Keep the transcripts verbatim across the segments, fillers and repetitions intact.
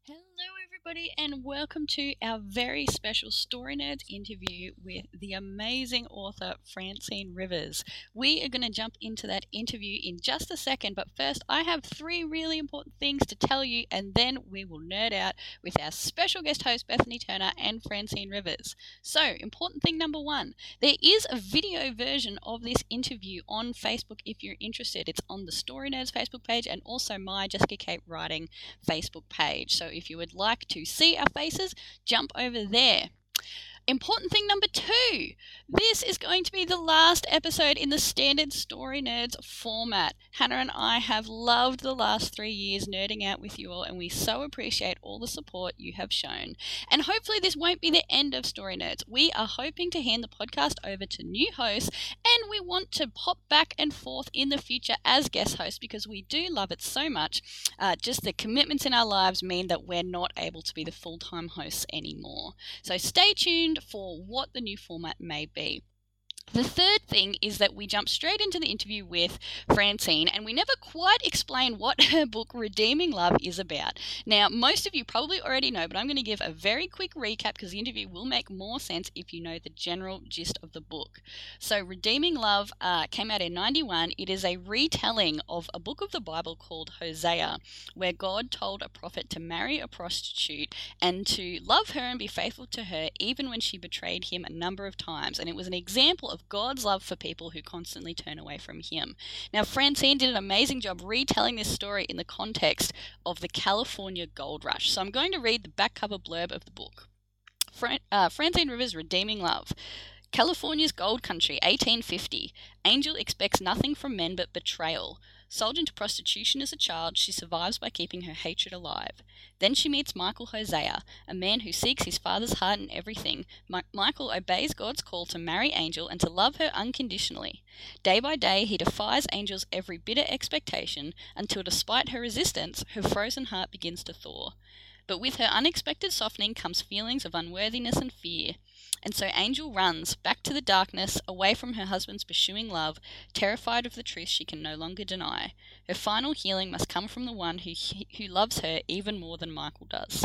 Hello, everybody, and welcome to our very special Story Nerds interview with the amazing author Francine Rivers. We are going to jump into that interview in just a second, but first, I have three really important things to tell you, and then we will nerd out with our special guest host Bethany Turner and Francine Rivers. So, important thing number one, there is a video version of this interview on Facebook if you're interested. It's on the Story Nerds Facebook page and also my Jessica Kate Writing Facebook page. So if you would like to see our faces, jump over there. Important thing number two, this is going to be the last episode in the standard Story Nerds format. Hannah and I have loved the last three years nerding out with you all, and we so appreciate all the support you have shown. And hopefully this won't be the end of Story Nerds. We are hoping to hand the podcast over to new hosts, and we want to pop back and forth in the future as guest hosts because we do love it so much. Uh, just the commitments in our lives mean that we're not able to be the full-time hosts anymore. So stay tuned for what the new format may be. The third thing is that we jump straight into the interview with Francine, and we never quite explain what her book Redeeming Love is about. Now, most of you probably already know, but I'm going to give a very quick recap because the interview will make more sense if you know the general gist of the book. So, Redeeming Love uh, came out in ninety-one. It is a retelling of a book of the Bible called Hosea, where God told a prophet to marry a prostitute and to love her and be faithful to her even when she betrayed him a number of times. And it was an example of God's love for people who constantly turn away from him. Now, Francine did an amazing job retelling this story in the context of the California gold rush. So I'm going to read the back cover blurb of the book. Fran- uh, Francine Rivers' Redeeming Love. California's gold country, eighteen fifty. Angel expects nothing from men but betrayal. Sold into prostitution as a child, she survives by keeping her hatred alive. Then she meets Michael Hosea, a man who seeks his father's heart in everything. Ma- Michael obeys God's call to marry Angel and to love her unconditionally. Day by day, he defies Angel's every bitter expectation until, despite her resistance, her frozen heart begins to thaw. But with her unexpected softening comes feelings of unworthiness and fear. And so Angel runs back to the darkness, away from her husband's pursuing love, terrified of the truth she can no longer deny. Her final healing must come from the one who, who loves her even more than Michael does.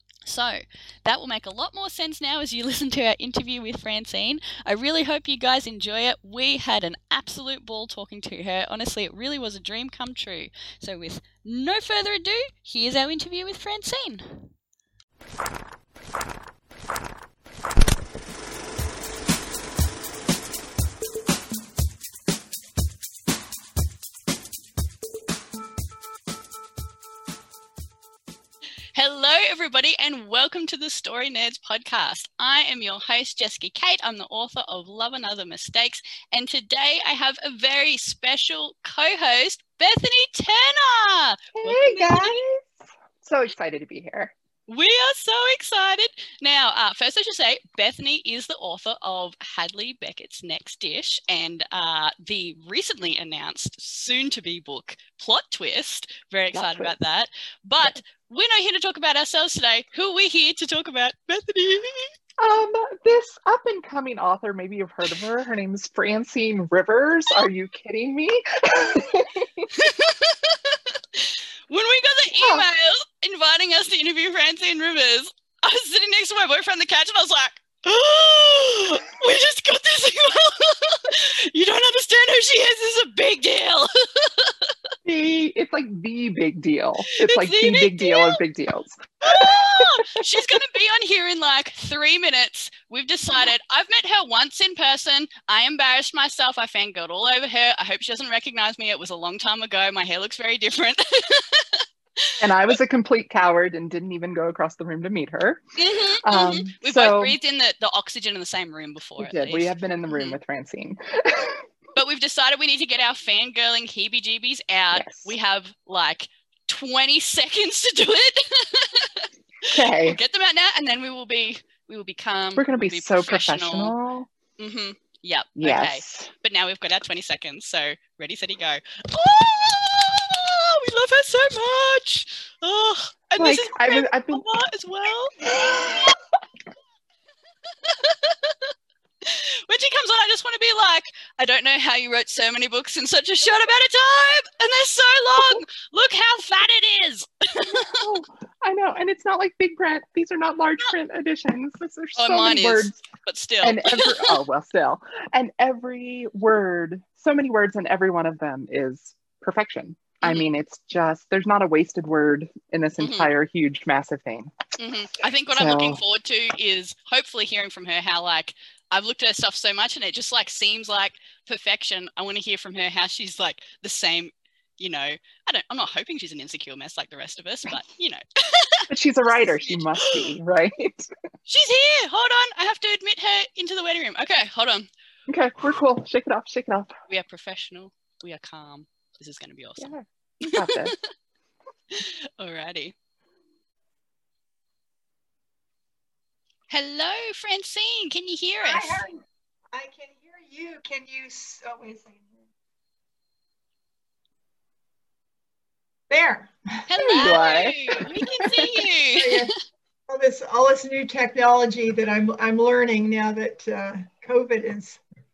So, that will make a lot more sense now as you listen to our interview with Francine. I really hope you guys enjoy it. We had an absolute ball talking to her. Honestly, it really was a dream come true. So, with no further ado, here's our interview with Francine. Hello, everybody, and welcome to the Story Nerds podcast. I am your host, Jessica Kate. I'm the author of Love and Other Mistakes, and today I have a very special co-host, Bethany Turner. Hey, welcome, guys. Bethany. So excited to be here. We are so excited. Now, uh, first I should say, Bethany is the author of Hadley Beckett's Next Dish and uh, the recently announced soon-to-be book, Plot Twist. Very excited Plot about that. But yeah. We're not here to talk about ourselves today. Who are we here to talk about? Bethany. Um, this up-and-coming author, maybe you've heard of her. Her name is Francine Rivers. Are you kidding me? When we got the email oh. inviting us to interview Francine Rivers, I was sitting next to my boyfriend on the couch and I was like, oh, we just got this email. You don't understand who she is. This is a big deal. the, it's like the big deal. It's, it's like the, the big, big deal. deal of big deals. Oh, she's going to be on here in like three minutes. We've decided. I've met her once in person. I embarrassed myself. I fangirled all over her. I hope she doesn't recognize me. It was a long time ago. My hair looks very different. And I was a complete coward and didn't even go across the room to meet her. Mm-hmm, um, mm-hmm. We've so, both breathed in the, the oxygen in the same room before. We did. Least. We have been in the room mm-hmm. with Francine. But we've decided we need to get our fangirling heebie-jeebies out. Yes. We have like twenty seconds to do it. Okay. We'll get them out now, and then we will be we will become. We're going to be, we'll be so professional. professional. Mm-hmm. Yep. Yes. Okay. But now we've got our twenty seconds. So ready, steady, go. Oh, we love her so much. Oh, and like, this is I've, I've been as well. When she comes on, I just want to be like, I don't know how you wrote so many books in such a short amount of time, and they're so long. Look how fat it is. Oh, I know, and and it's not like big print. These are not large print editions. There's Oh, so mine many is, words. but still. And every, oh, well, still. And every word, so many words, and every one of them is perfection. I Mhm. mean, it's just, there's not a wasted word in this Mhm. entire huge, massive thing. Mhm. I think what So- I'm looking forward to is hopefully hearing from her how, like, I've looked at her stuff so much and it just like seems like perfection. I want to hear from her how she's like the same, you know, I don't, I'm not hoping she's an insecure mess like the rest of us, but you know. But she's a writer. She must be, right? She's here. Hold on. I have to admit her into the waiting room. Okay, hold on. Okay, we're cool. Shake it off. Shake it off. We are professional. We are calm. This is going to be awesome. Yeah, we got this. Alrighty. Hello, Francine. Can you hear us? Hi, I can hear you. Can you? Oh, wait a second. There. Hello. We can see you. all this, all this new technology that I'm, I'm learning now that uh, COVID is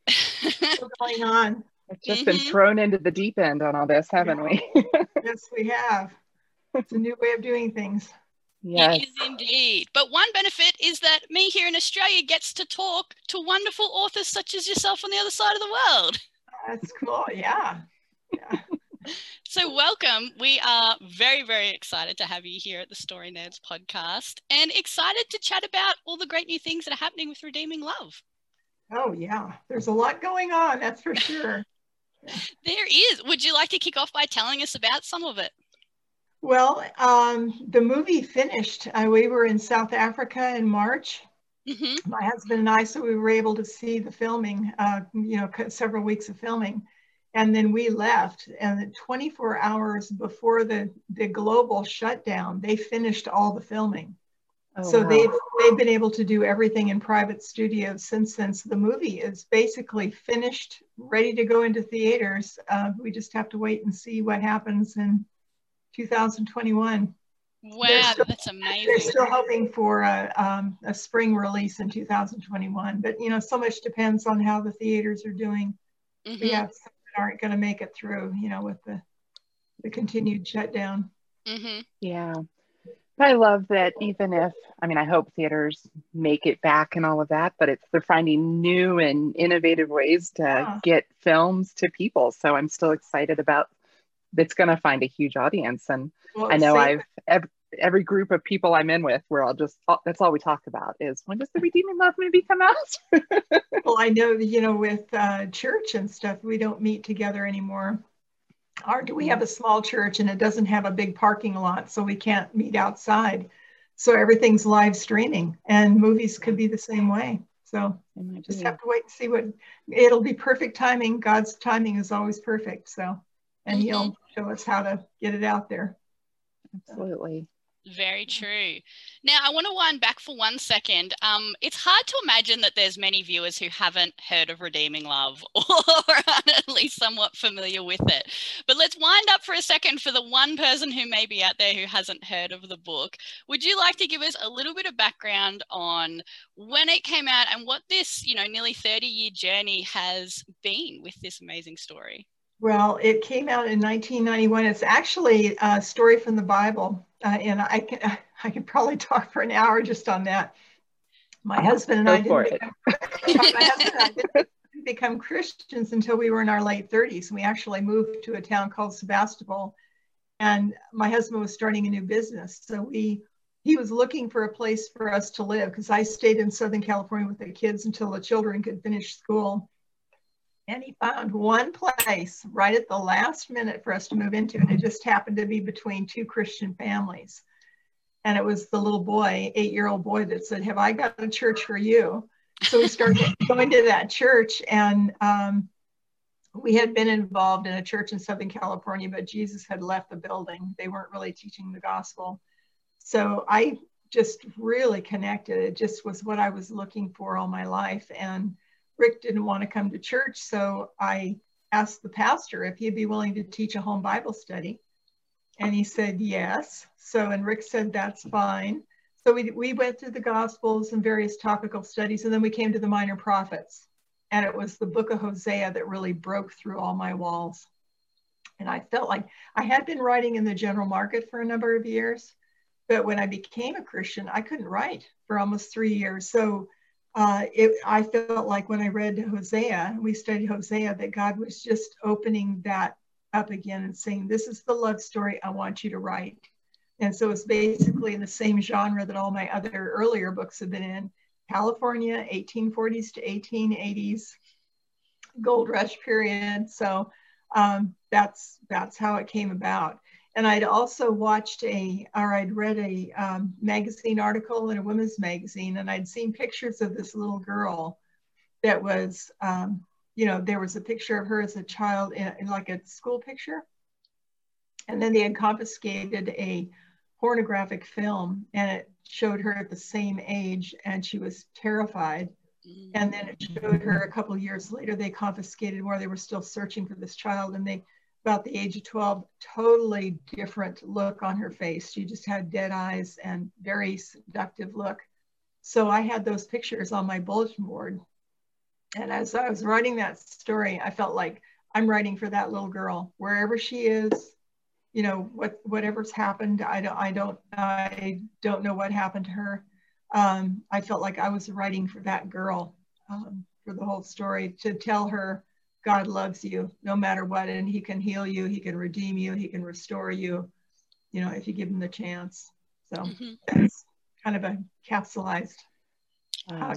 still going on. We've just Mhm. been thrown into the deep end on all this, haven't we? Yes, we have. It's a new way of doing things. Yes. It is indeed. But one benefit is that me here in Australia gets to talk to wonderful authors such as yourself on the other side of the world. That's cool. Yeah. Yeah. So welcome. We are very, very excited to have you here at the Story Nerds podcast and excited to chat about all the great new things that are happening with Redeeming Love. Oh, yeah. There's a lot going on. That's for sure. There is. Would you like to kick off by telling us about some of it? Well, um, the movie finished. Uh, we were in South Africa in March. Mm-hmm. My husband and I, so we were able to see the filming, uh, you know, several weeks of filming. And then we left, and twenty-four hours before the, the global shutdown, they finished all the filming. Oh, so wow. they've, they've been able to do everything in private studios since then. So the movie is basically finished, ready to go into theaters. Uh, we just have to wait and see what happens in two thousand twenty-one. Wow, still, that's amazing. They're still hoping for a, um, a spring release in two thousand twenty-one, but you know, so much depends on how the theaters are doing. Mm-hmm. We have some that aren't going to make it through, you know, with the the continued shutdown. Mm-hmm. Yeah. I love that even if, I mean, I hope theaters make it back and all of that, but it's, they're finding new and innovative ways to Yeah. get films to people. So I'm still excited about, it's going to find a huge audience. And Well, I know same- I've, every, every group of people I'm in with, we're all just, that's all we talk about is, when does the Redeeming Love movie come out? Well, I know, you know, with uh, church and stuff, we don't meet together anymore. Or do we have a small church and it doesn't have a big parking lot, so we can't meet outside. So everything's live streaming, and movies could be the same way. So just have to wait and see what, it'll be perfect timing. God's timing is always perfect. So, and Mm-hmm. he'll show us how to get it out there. Absolutely. Very true. Now, I want to wind back for one second. Um, it's hard to imagine that there's many viewers who haven't heard of Redeeming Love or are at least somewhat familiar with it. But let's wind up for a second for the one person who may be out there who hasn't heard of the book. Would you like to give us a little bit of background on when it came out and what this, you know, nearly thirty-year journey has been with this amazing story? Well, it came out in nineteen ninety-one. It's actually a story from the Bible. Uh, and I can I could probably talk for an hour just on that. My husband and Go I for didn't it. become, my husband and I didn't become Christians until we were in our late thirties. We actually moved to a town called Sebastopol, and my husband was starting a new business. So we he was looking for a place for us to live, because I stayed in Southern California with the kids until the children could finish school. And he found one place right at the last minute for us to move into. And it just happened to be between two Christian families. And it was the little boy, eight-year-old boy, that said, "Have I got a church for you?" So we started going to that church. And um, we had been involved in a church in Southern California, but Jesus had left the building. They weren't really teaching the gospel. So I just really connected. It just was what I was looking for all my life. And Rick didn't want to come to church, so I asked the pastor if he'd be willing to teach a home Bible study. And he said yes. So, and Rick said, that's fine. So we, we went through the Gospels and various topical studies, and then we came to the Minor Prophets. And it was the book of Hosea that really broke through all my walls. And I felt like I had been writing in the general market for a number of years, But when I became a Christian, I couldn't write for almost three years. So uh, it, I felt like when I read Hosea, we studied Hosea, that God was just opening that up again and saying, this is the love story I want you to write. And so it's basically in the same genre that all my other earlier books have been in. California, eighteen forties to eighteen eighties, gold rush period. So um, that's that's how it came about. And I'd also watched a, or I'd read a um, magazine article in a women's magazine, and I'd seen pictures of this little girl that was, um, you know, there was a picture of her as a child in, in like a school picture. And then they had confiscated a pornographic film, and it showed her at the same age, and she was terrified. And then it showed her a couple of years later, they confiscated where they were still searching for this child, and they, about the age of twelve, totally different look on her face. She just had dead eyes and very seductive look. So I had those pictures on my bulletin board. And as I was writing that story, I felt like I'm writing for that little girl, wherever she is, you know, what whatever's happened. I don't, I don't, I don't know what happened to her. Um, I felt like I was writing for that girl, um, for the whole story, to tell her God loves you no matter what, and he can heal you, he can redeem you, he can restore you, you know, if you give him the chance. So mm-hmm. That's kind of a capsulized. Wow.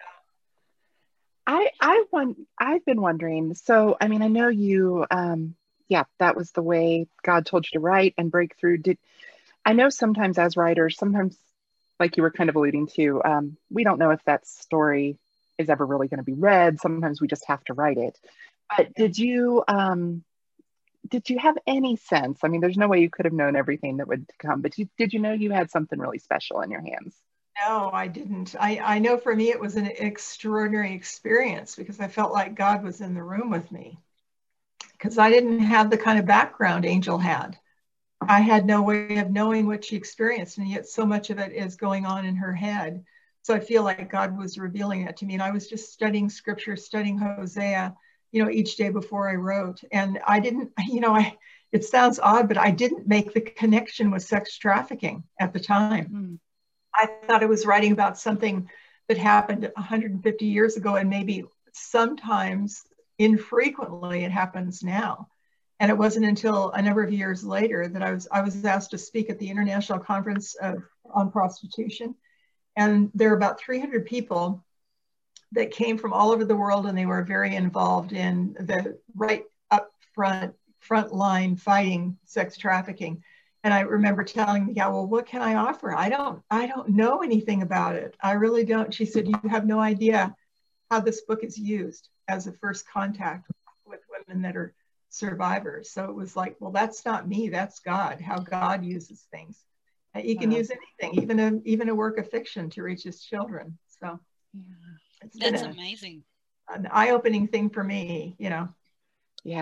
I, I want, I've been wondering, so, I mean, I know you, um, yeah, that was the way God told you to write and break through. Did, I know sometimes as writers, sometimes, like you were kind of alluding to, um, we don't know if that story is ever really going to be read. Sometimes we just have to write it. But did you, um, did you have any sense? I mean, there's no way you could have known everything that would come, but you, did you know you had something really special in your hands? No, I didn't. I, I know for me, it was an extraordinary experience because I felt like God was in the room with me, because I didn't have the kind of background Angel had. I had no way of knowing what she experienced, and yet so much of it is going on in her head. So I feel like God was revealing that to me. And I was just studying scripture, studying Hosea, you know, each day before I wrote. And I didn't, you know, I, it sounds odd, but I didn't make the connection with sex trafficking at the time. Mm-hmm. I thought I was writing about something that happened one hundred fifty years ago, and maybe sometimes, infrequently, it happens now. And it wasn't until a number of years later that I was I was asked to speak at the International Conference of, on Prostitution. And there are about three hundred people that came from all over the world, and they were very involved in the right up front, front line fighting sex trafficking. And I remember telling the gal, well, what can I offer? I don't, I don't know anything about it. I really don't. She said, you have no idea how this book is used as a first contact with women that are survivors. So it was like, well, that's not me, that's God, how God uses things. Uh, he can wow. use anything, even a, even a work of fiction to reach his children. So yeah. It's that's a, amazing. An eye-opening thing for me, you know. Yeah.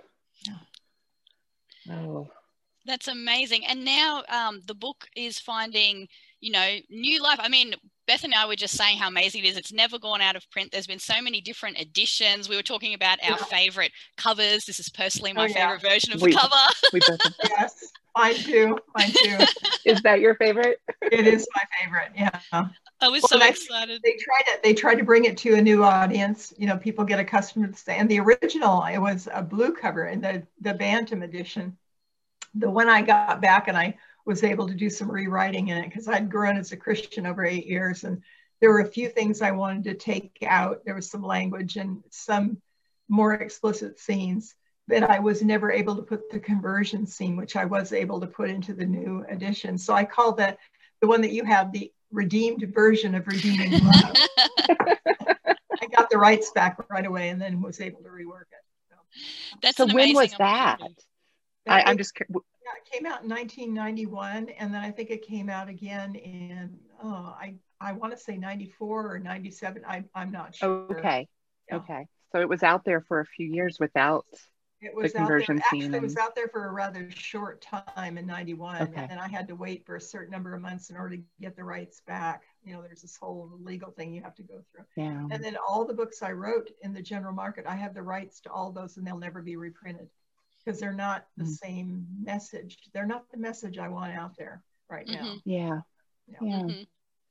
yeah. Oh. That's amazing. And now um, the book is finding, you know, new life. I mean, Beth and I were just saying how amazing it is. It's never gone out of print. There's been so many different editions. We were talking about our yeah. favorite covers. This is personally my oh, yeah. favorite version of we, the cover. We yes, mine too. Mine too. Is that your favorite? It is my favorite. Yeah. I was well, so excited. They tried to they tried to bring it to a new audience. You know, people get accustomed to the and the original. It was a blue cover, and the the Bantam edition. The one I got back, and I was able to do some rewriting in it because I'd grown as a Christian over eight years. And there were a few things I wanted to take out. There was some language and some more explicit scenes that I was never able to put the conversion scene, which I was able to put into the new edition. So I call that the one that you have the redeemed version of Redeeming Love. I got the rights back right away and then was able to rework it. So, That's so an when was that? I, I'm just yeah, it came out in nineteen ninety-one, and then I think it came out again in oh, I I want to say ninety-four or ninety-seven. I I'm not sure. Okay, yeah. okay. So it was out there for a few years without it was the conversion out there. scene. Actually, and... it was out there for a rather short time in ninety-one, okay. and then I had to wait for a certain number of months in order to get the rights back. You know, there's this whole legal thing you have to go through. Yeah. And then all the books I wrote in the general market, I have the rights to all those, and they'll never be reprinted. Because they're not the mm. same message. They're not the message I want out there. right now. Mm-hmm. Yeah. Yeah. Yeah. Mm-hmm.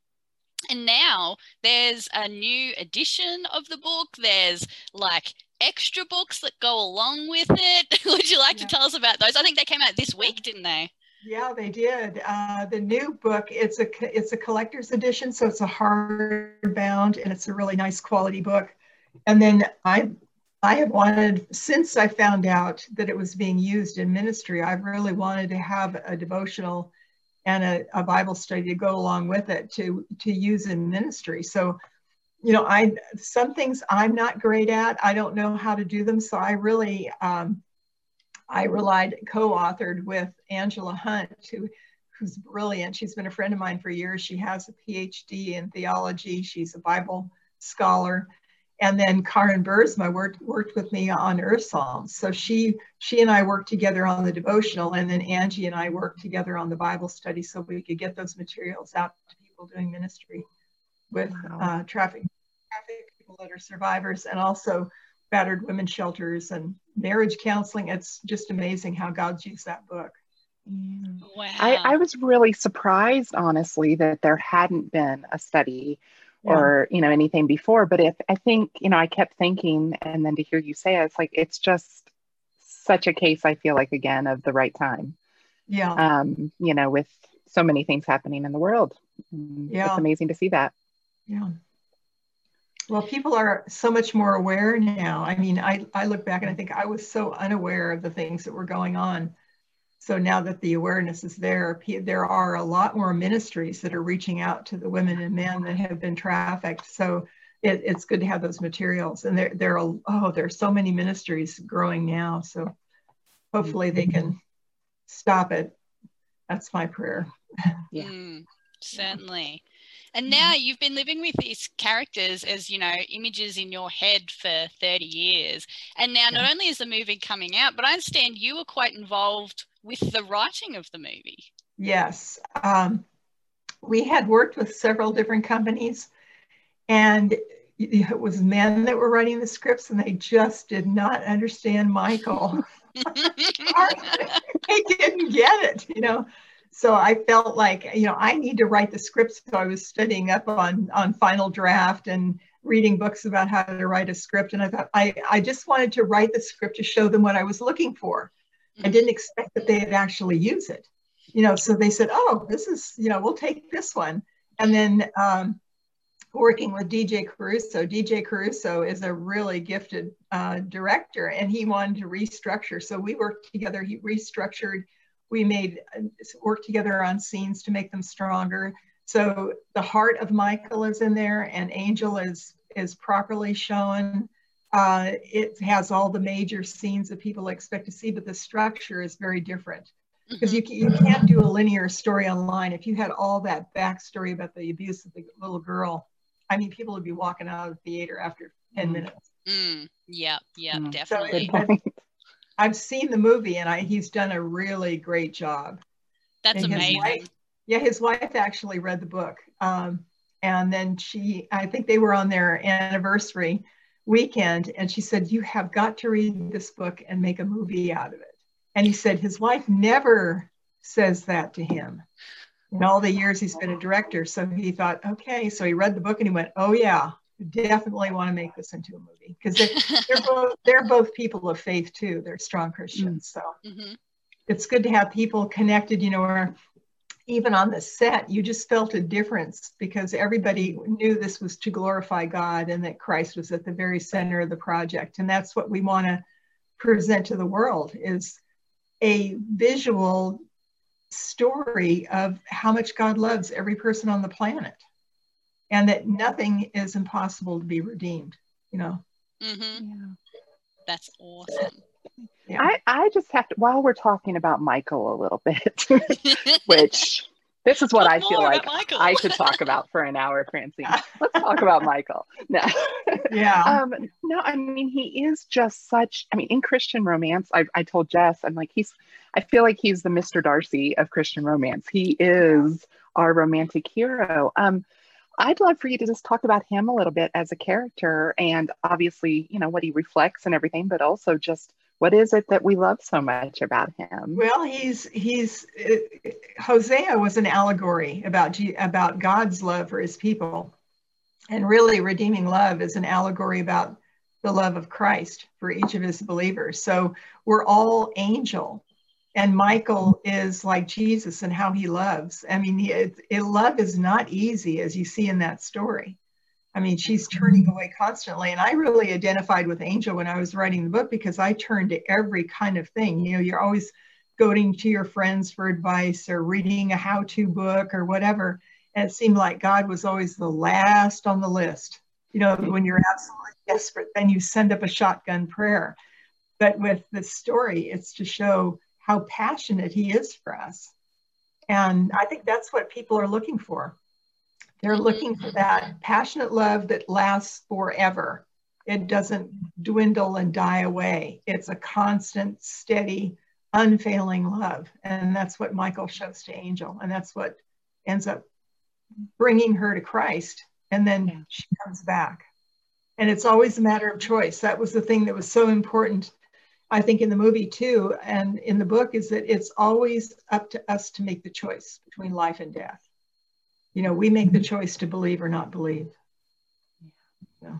And now there's a new edition of the book. There's like extra books that go along with it. Would you like Yeah. to tell us about those? I think they came out this week, didn't they? Yeah, they did. Uh, the new book, it's a it's a collector's edition, so it's a hardbound, and it's a really nice quality book. And then I I have wanted, since I found out that it was being used in ministry, I've really wanted to have a devotional and a, a Bible study to go along with it to to use in ministry. So, you know, I some things I'm not great at. I don't know how to do them, so I really um, I relied, co-authored with Angela Hunt, who, who's brilliant. She's been a friend of mine for years. She has a P H D in theology. She's a Bible scholar. And then Karen Bursma worked, worked with me on Earth Psalms. So she, she and I worked together on the devotional, and then Angie and I worked together on the Bible study so we could get those materials out to people doing ministry with Wow. uh, traffic, traffic people that are survivors, and also battered women shelters and marriage counseling. It's just amazing how God's used that book. Wow. I, I was really surprised, honestly, that there hadn't been a study Yeah. or, you know, anything before. But if I think, you know, I kept thinking, and then to hear you say it, it's like, it's just such a case, I feel like, again, of the right time. Yeah. Um, you know, with so many things happening in the world. Yeah. It's amazing to see that. Yeah. Well, people are so much more aware now. I mean, I, I look back and I think I was so unaware of the things that were going on. So now that the awareness is there, there are a lot more ministries that are reaching out to the women and men that have been trafficked. So it, it's good to have those materials. And there, there are, oh, there are so many ministries growing now. So hopefully they can stop it. That's my prayer. Yeah. Mm, certainly. And now you've been living with these characters as, you know, images in your head for thirty years. And now not only is the movie coming out, but I understand you were quite involved with the writing of the movie. Yes. Um, we had worked with several different companies, and it was men that were writing the scripts, and they just did not understand Michael. They didn't get it, you know. So I felt like, you know, I need to write the script. So I was studying up on, on Final Draft and reading books about how to write a script. And I thought, I, I just wanted to write the script to show them what I was looking for. I didn't expect that they'd actually use it. You know, so they said, oh, this is, you know, we'll take this one. And then um, working with D J Caruso. D J Caruso is a really gifted uh, director, and he wanted to restructure. So we worked together, he restructured. We made work together on scenes to make them stronger. So the heart of Michael is in there, and Angel is is properly shown. Uh, it has all the major scenes that people expect to see, but the structure is very different because you, you can't do a linear story online. If you had all that backstory about the abuse of the little girl, I mean, people would be walking out of the theater after ten mm. minutes. Mm. Yeah, yeah, mm. definitely. So it, I've seen the movie, and I, he's done a really great job. That's and amazing. His wife, yeah, his wife actually read the book. Um, and then she, I think they were on their anniversary weekend, and she said, you have got to read this book and make a movie out of it. And he said his wife never says that to him in all the years he's been a director. So he thought, okay. So he read the book and he went, oh yeah, definitely want to make this into a movie, because they're, they're both they're both people of faith too. They're strong Christians. So mm-hmm. It's good to have people connected, you know, or even on the set, you just felt a difference because everybody knew this was to glorify God and that Christ was at the very center of the project. And that's what we want to present to the world, is a visual story of how much God loves every person on the planet, and that nothing is impossible to be redeemed, you know. Mm-hmm. Yeah. That's awesome. Yeah. I, I just have to, while we're talking about Michael a little bit, which this is what talk I feel like Michael. I should talk about for an hour, Francine. Let's talk about Michael. No. Yeah. um, no, I mean, he is just such, I mean, in Christian romance, I, I told Jess, I'm like, he's, I feel like he's the Mister Darcy of Christian romance. He is our romantic hero. Um, I'd love for you to just talk about him a little bit as a character, and obviously, you know, what he reflects and everything, but also just What is it that we love so much about him? Well, he's he's uh, Hosea was an allegory about G, about God's love for his people, and really redeeming love is an allegory about the love of Christ for each of his believers. So we're all angel, and Michael is like Jesus and how he loves. I mean, it, it, love is not easy, as you see in that story. I mean, she's turning away constantly. And I really identified with Angel when I was writing the book, because I turned to every kind of thing. You know, you're always going to your friends for advice or reading a how-to book or whatever. And it seemed like God was always the last on the list. You know, when you're absolutely desperate, then you send up a shotgun prayer. But with this story, it's to show how passionate he is for us. And I think that's what people are looking for. They're looking for that passionate love that lasts forever. It doesn't dwindle and die away. It's a constant, steady, unfailing love. And that's what Michael shows to Angel. And that's what ends up bringing her to Christ. And then yeah. she comes back. And it's always a matter of choice. That was the thing that was so important, I think, in the movie too, and in the book, is that it's always up to us to make the choice between life and death. You know, we make the choice to believe or not believe. Yeah.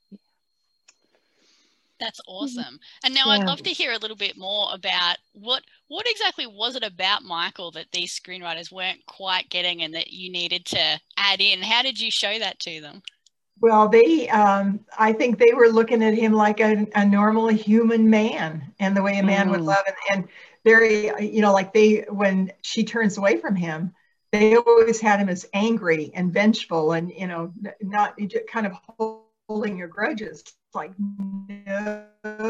That's awesome. And now yeah. I'd love to hear a little bit more about what what exactly was it about Michael that these screenwriters weren't quite getting and that you needed to add in? How did you show that to them? Well, they, um, I think they were looking at him like a, a normal human man, and the way a man mm. would love. And, and very, you know, like they, when she turns away from him, they always had him as angry and vengeful and, you know, not kind of holding your grudges. It's like, no,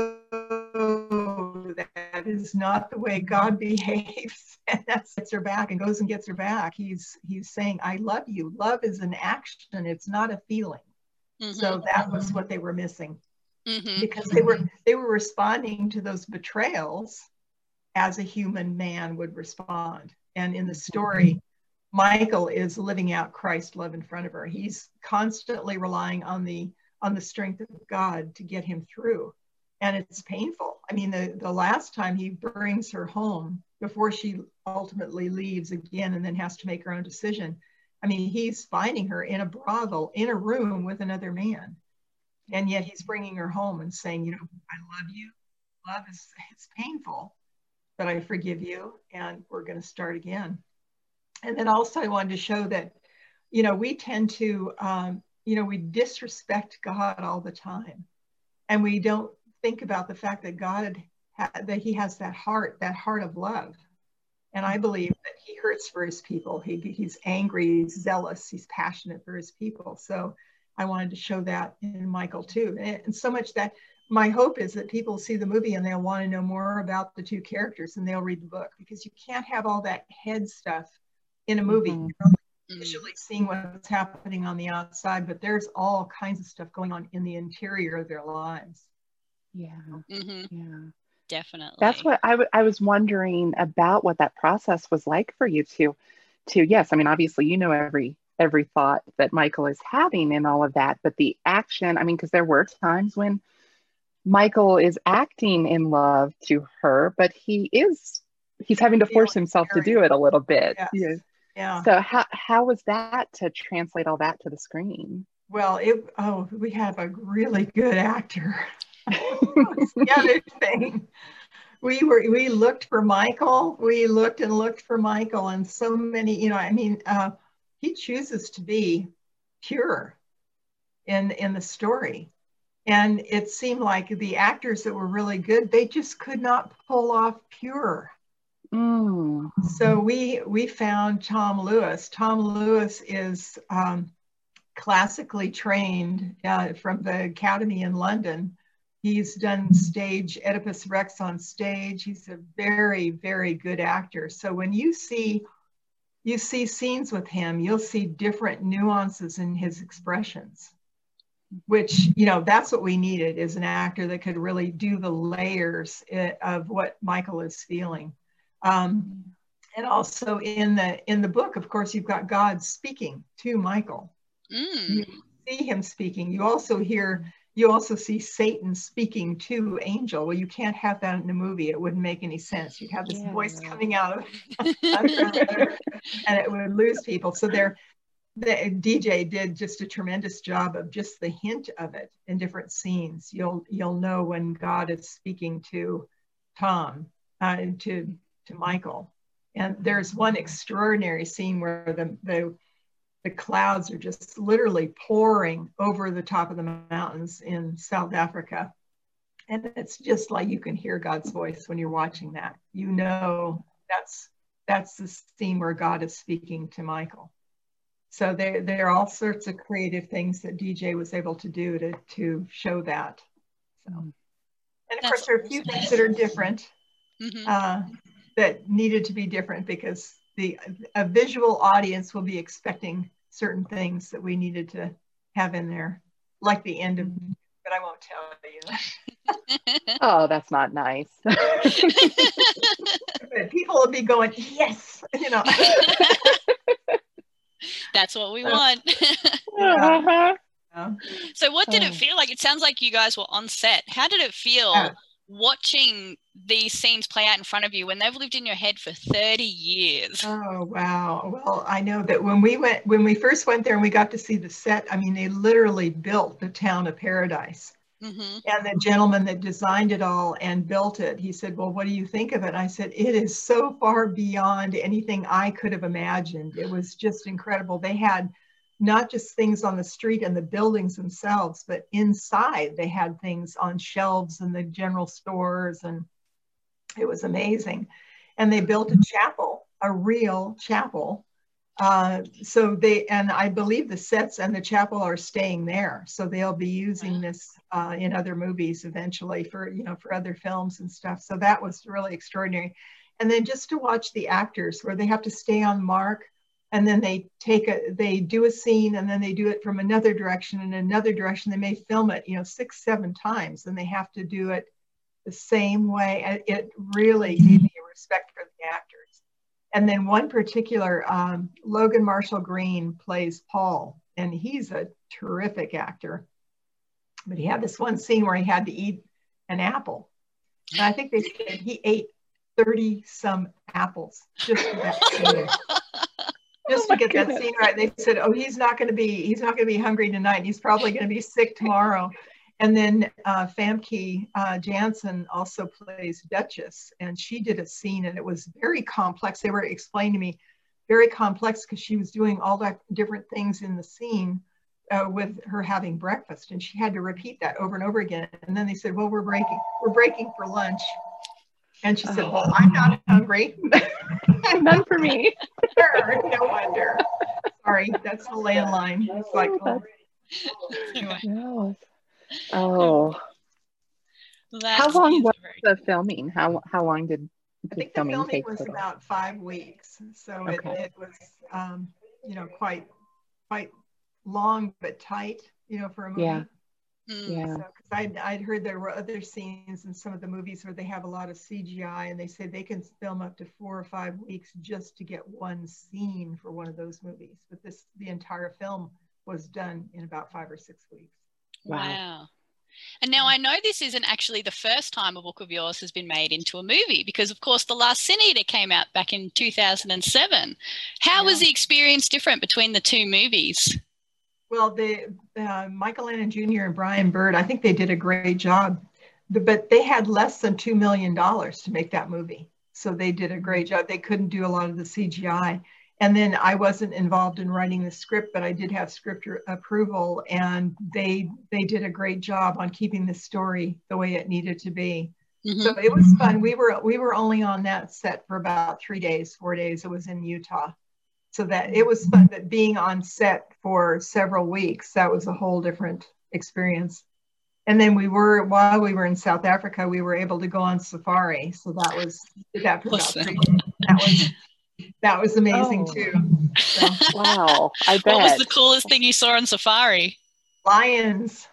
that is not the way God behaves. And that gets her back and goes and gets her back. He's, he's saying, I love you. Love is an action. It's not a feeling. Mm-hmm. So that was what they were missing, mm-hmm. because they were, they were responding to those betrayals as a human man would respond. And in the story, Michael is living out Christ's love in front of her. He's constantly relying on the on the strength of God to get him through. And it's painful. I mean, the, the last time he brings her home before she ultimately leaves again and then has to make her own decision, I mean, he's finding her in a brothel, in a room with another man. And yet he's bringing her home and saying, you know, I love you. Love is, it's painful, but I forgive you. And we're going to start again. And then also I wanted to show that, you know, we tend to, um, you know, we disrespect God all the time. And we don't think about the fact that God, ha- that he has that heart, that heart of love. And I believe that he hurts for his people. He, he's angry, he's zealous, he's passionate for his people. So I wanted to show that in Michael too. And, and so much that my hope is that people see the movie and they'll want to know more about the two characters and they'll read the book, because you can't have all that head stuff in a movie. Mm-hmm. You're only visually seeing what's happening on the outside, but there's all kinds of stuff going on in the interior of their lives. Yeah. Mm-hmm. Yeah. Definitely. That's what I, w- I was wondering about, what that process was like for you to, to, yes, I mean, obviously, you know, every, every thought that Michael is having and all of that, but the action, I mean, because there were times when Michael is acting in love to her, but he is, he's having to force himself to do it a little bit. Yes. Yeah. Yeah. So how, how was that to translate all that to the screen? Well, it, oh, we have a really good actor. The other thing, we were, we looked for Michael, we looked and looked for Michael, and so many, you know, I mean, uh, he chooses to be pure in, in the story. And it seemed like the actors that were really good, they just could not pull off pure. Mm. So we we found Tom Lewis. Tom Lewis is um, classically trained uh, from the Academy in London. He's done stage Oedipus Rex on stage. He's a very, very good actor. So when you see you see scenes with him, you'll see different nuances in his expressions, which, you know, that's what we needed, is an actor that could really do the layers of what Michael is feeling. Um, and also in the in the book, of course, you've got God speaking to Michael. Mm. You see him speaking. You also hear you also see Satan speaking to Angel. Well, you can't have that in a movie. It wouldn't make any sense. You'd have this Yeah. voice coming out of and it would lose people. So there, the D J did just a tremendous job of just the hint of it in different scenes. You'll you'll know when God is speaking to Tom, uh, to to Michael. And there's one extraordinary scene where the the the clouds are just literally pouring over the top of the mountains in South Africa. And it's just like you can hear God's voice when you're watching that. You know that's that's the scene where God is speaking to Michael. So there, there are all sorts of creative things that D J was able to do to, to show that. So, and of That's course, there are a few things that are different, mm-hmm. uh, that needed to be different because the a visual audience will be expecting certain things that we needed to have in there, like the end of, but I won't tell you. Oh, that's not nice. People will be going, yes, you know. That's what we want. Yeah. So what did it feel like? It sounds like you guys were on set. How did it feel yeah. watching these scenes play out in front of you when they've lived in your head for thirty years? Oh, wow. Well, I know that when we went, when we first went there and we got to see the set, I mean, they literally built the town of Paradise. Mm-hmm. And the gentleman that designed it all and built it, he said, well, what do you think of it? I said, it is so far beyond anything I could have imagined. It was just incredible. They had not just things on the street and the buildings themselves, but inside they had things on shelves in the general stores, and it was amazing. And they built a chapel, a real chapel. Uh, so they, and I believe the sets and the chapel are staying there. So they'll be using this uh, in other movies eventually for, you know, for other films and stuff. So that was really extraordinary. And then just to watch the actors where they have to stay on mark, and then they take a, they do a scene and then they do it from another direction and another direction. They may film it, you know, six, seven times, and they have to do it the same way. And it really gave me a respect for the actors. And then one particular, um, Logan Marshall Green plays Paul, and he's a terrific actor. But he had this one scene where he had to eat an apple. And I think they said he ate thirty some apples just for that scene. Just oh to get goodness. that scene right. They said, oh, he's not going to be, he's not going to be hungry tonight. He's probably going to be sick tomorrow. And then uh, Famke uh, Janssen also plays Duchess, and she did a scene, and it was very complex. They were explaining to me, very complex, because she was doing all that different things in the scene uh, with her having breakfast, and she had to repeat that over and over again. And then they said, well, we're breaking, we're breaking for lunch. And she said, well, I'm not hungry. None for me. No wonder. Sorry, that's the landline. It's like, oh. Anyway. No. Oh, That how long was very... the filming? How how long did I think the filming, filming take was total? about five weeks, so okay. it, it was um, you know quite quite long but tight, you know, for a movie. Yeah, mm. yeah. So, because I'd I'd heard there were other scenes in some of the movies where they have a lot of C G I, and they say they can film up to four or five weeks just to get one scene for one of those movies. But this the entire film was done in about five or six weeks. Wow. wow. And now I know this isn't actually the first time a book of yours has been made into a movie, because of course The Last Sin Eater came out back in two thousand seven. How yeah. was the experience different between the two movies? Well, the uh, Michael Lennon Junior and Brian Bird, I think they did a great job, but they had less than two million dollars to make that movie. So they did a great job. They couldn't do a lot of the C G I. And then I wasn't involved in writing the script, but I did have script approval, and they they did a great job on keeping the story the way it needed to be. Mm-hmm. So it was fun. We were we were only on that set for about three days, four days. It was in Utah. So that it was fun, but being on set for several weeks, that was a whole different experience. And then we were, while we were in South Africa, we were able to go on safari. So that was, did that for about three days. That was, that was amazing oh. too. So. Wow, I bet. What was the coolest thing you saw on safari? Lions.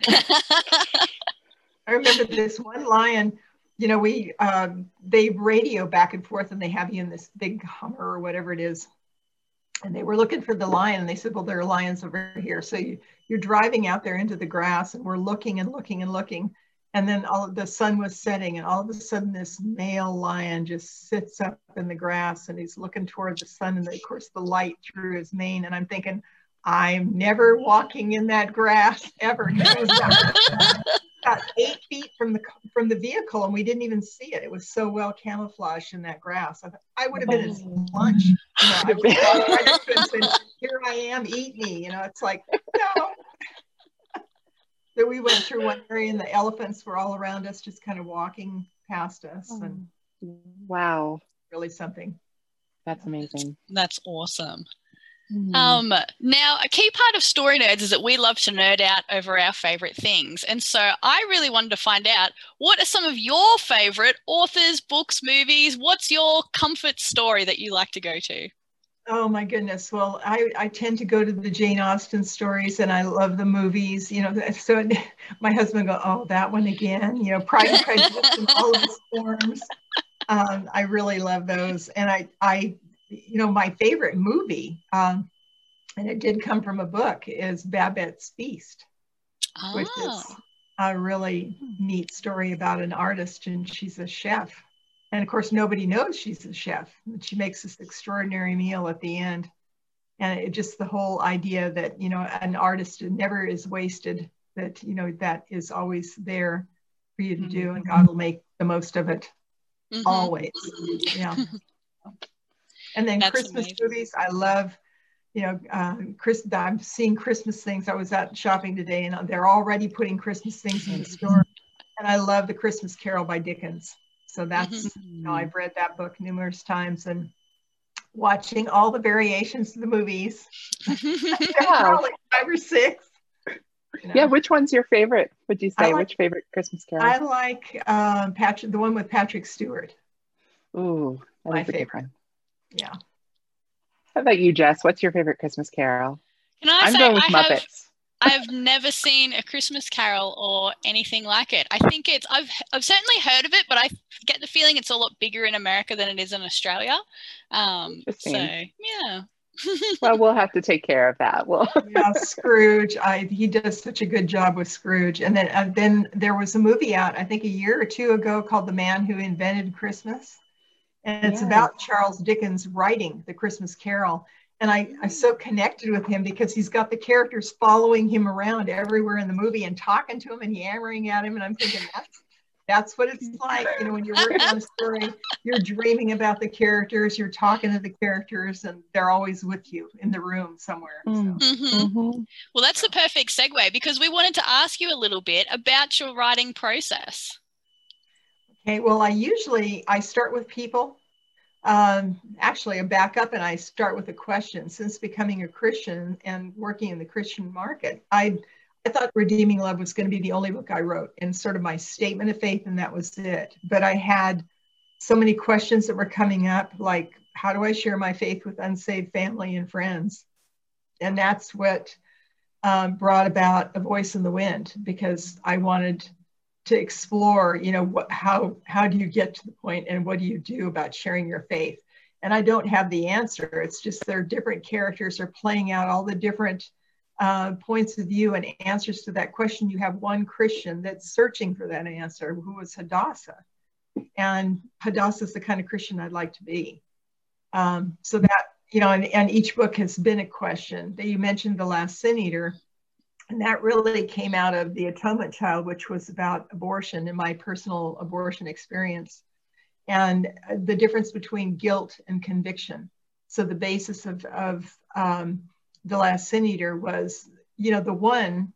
I remember this one lion, you know, we, um, they radio back and forth, and they have you in this big Hummer or whatever it is. And they were looking for the lion, and they said, well, there are lions over here. So you, you're driving out there into the grass, and we're looking and looking and looking. And then all of the sun was setting, and all of a sudden this male lion just sits up in the grass, and he's looking toward the sun, and of course the light through his mane. And I'm thinking, I'm never walking in that grass ever. It was about, about eight feet from the from the vehicle, and we didn't even see it. It was so well camouflaged in that grass. I, thought, I would have been his lunch. You know, I would have right up to him and said, here I am, eat me. You know, it's like, no. So we went through one area, and the elephants were all around us, just kind of walking past us. And wow, really something. That's amazing. That's awesome. Mm. Um, now, a key part of Story Nerds is that we love to nerd out over our favorite things. And so I really wanted to find out, what are some of your favorite authors, books, movies? What's your comfort story that you like to go to? Oh my goodness. Well, I, I tend to go to the Jane Austen stories, and I love the movies, you know, so my husband go, oh, that one again, you know, Pride and Prejudice in all of its forms. Um, I really love those. And I, I, you know, my favorite movie, um, and it did come from a book, is Babette's Feast, Oh. which is a really neat story about an artist, and she's a chef. And of course, nobody knows she's a chef. She makes this extraordinary meal at the end. And it just the whole idea that, you know, an artist never is wasted, that, you know, that is always there for you to do, and God will make the most of it mm-hmm. always. Yeah. And then That's Christmas amazing. movies, I love, you know, uh, Chris, I'm seeing Christmas things. I was out shopping today, and they're already putting Christmas things in the store. And I love The Christmas Carol by Dickens. So that's, mm-hmm. you know, I've read that book numerous times, and watching all the variations of the movies. Yeah. Like five or six. You know. Yeah, which one's your favorite, would you say? Like, which favorite Christmas Carol? I like um, Patrick, the one with Patrick Stewart. Ooh, that my is a favorite. good one. Yeah. How about you, Jess? What's your favorite Christmas Carol? Can I I'm say going with I Muppets. Have... I've never seen A Christmas Carol or anything like it. I think it's, I've I've certainly heard of it, but I get the feeling it's a lot bigger in America than it is in Australia. Um, so, yeah. Well, we'll have to take care of that. Well, yeah, Scrooge. I, he does such a good job with Scrooge. And then, uh, then there was a movie out, I think a year or two ago, called The Man Who Invented Christmas. And it's yeah. about Charles Dickens writing The Christmas Carol. And I, I'm so connected with him because he's got the characters following him around everywhere in the movie and talking to him and yammering at him. And I'm thinking, that's, that's what it's like. You know, when you're working on a story, you're dreaming about the characters, you're talking to the characters, and they're always with you in the room somewhere. So. Mm-hmm. Mm-hmm. Well, that's the perfect segue, because we wanted to ask you a little bit about your writing process. Okay, well, I usually, I start with people. Um, actually, I back up and I start with a question. Since becoming a Christian and working in the Christian market, I, I thought Redeeming Love was going to be the only book I wrote, and sort of my statement of faith, and that was it. But I had so many questions that were coming up, like, how do I share my faith with unsaved family and friends? And that's what um, brought about A Voice in the Wind, because I wanted to explore, you know, what, how, how do you get to the point, and what do you do about sharing your faith? And I don't have the answer. It's just their different characters are playing out all the different uh, points of view and answers to that question. You have one Christian that's searching for that answer, who was Hadassah. And Hadassah is the kind of Christian I'd like to be. Um, so that, you know, and, and each book has been a question. That you mentioned The Last Sin Eater. And that really came out of The Atonement Child, which was about abortion and my personal abortion experience, and the difference between guilt and conviction. So the basis of, of um, The Last Sin Eater was, you know, the one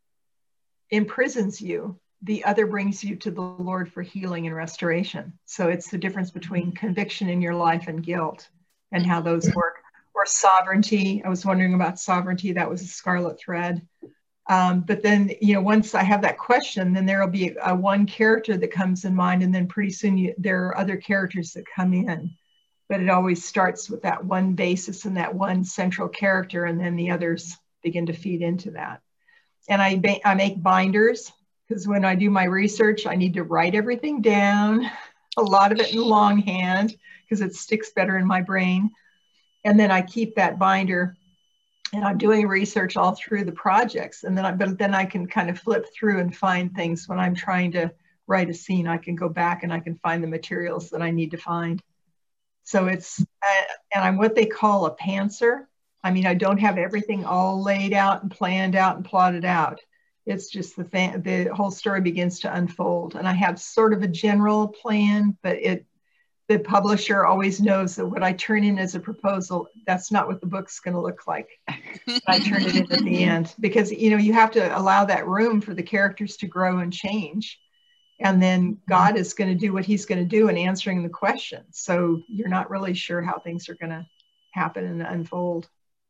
imprisons you, the other brings you to the Lord for healing and restoration. So it's the difference between conviction in your life and guilt, and how those work. Or sovereignty. I was wondering about sovereignty. That was a scarlet thread. Um, but then, you know, once I have that question, then there will be a, a one character that comes in mind, and then pretty soon you, there are other characters that come in. But it always starts with that one basis and that one central character, and then the others begin to feed into that. And I, I make binders, because when I do my research, I need to write everything down, a lot of it in longhand, because it sticks better in my brain. And then I keep that binder, and I'm doing research all through the projects. And then I, but then I can kind of flip through and find things when I'm trying to write a scene. I can go back and I can find the materials that I need to find. So it's, uh, and I'm what they call a pantser. I mean, I don't have everything all laid out and planned out and plotted out. It's just the fan, the whole story begins to unfold. And I have sort of a general plan, but it, the publisher always knows that what I turn in as a proposal, that's not what the book's going to look like. I turn it in at the end, because, you know, you have to allow that room for the characters to grow and change. And then God is going to do what he's going to do in answering the questions. So you're not really sure how things are going to happen and unfold.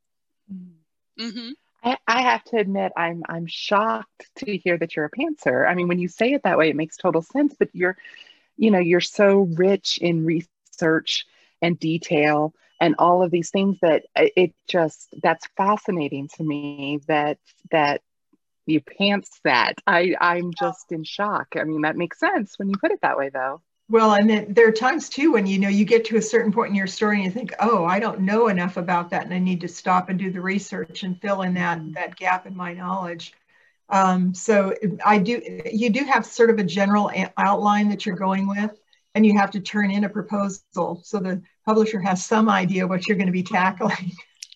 Mm-hmm. I, I have to admit, I'm I'm shocked to hear that you're a pantser. I mean, when you say it that way, it makes total sense. But you're, you know, you're so rich in research and detail and all of these things that it just, that's fascinating to me that that you pants that. I I'm just in shock. I mean, that makes sense when you put it that way, though. Well, and then there are times too when, you know, you get to a certain point in your story and you think, oh, I don't know enough about that, and I need to stop and do the research and fill in that that gap in my knowledge. Um, so I do, you do have sort of a general outline that you're going with, and you have to turn in a proposal so the publisher has some idea what you're going to be tackling.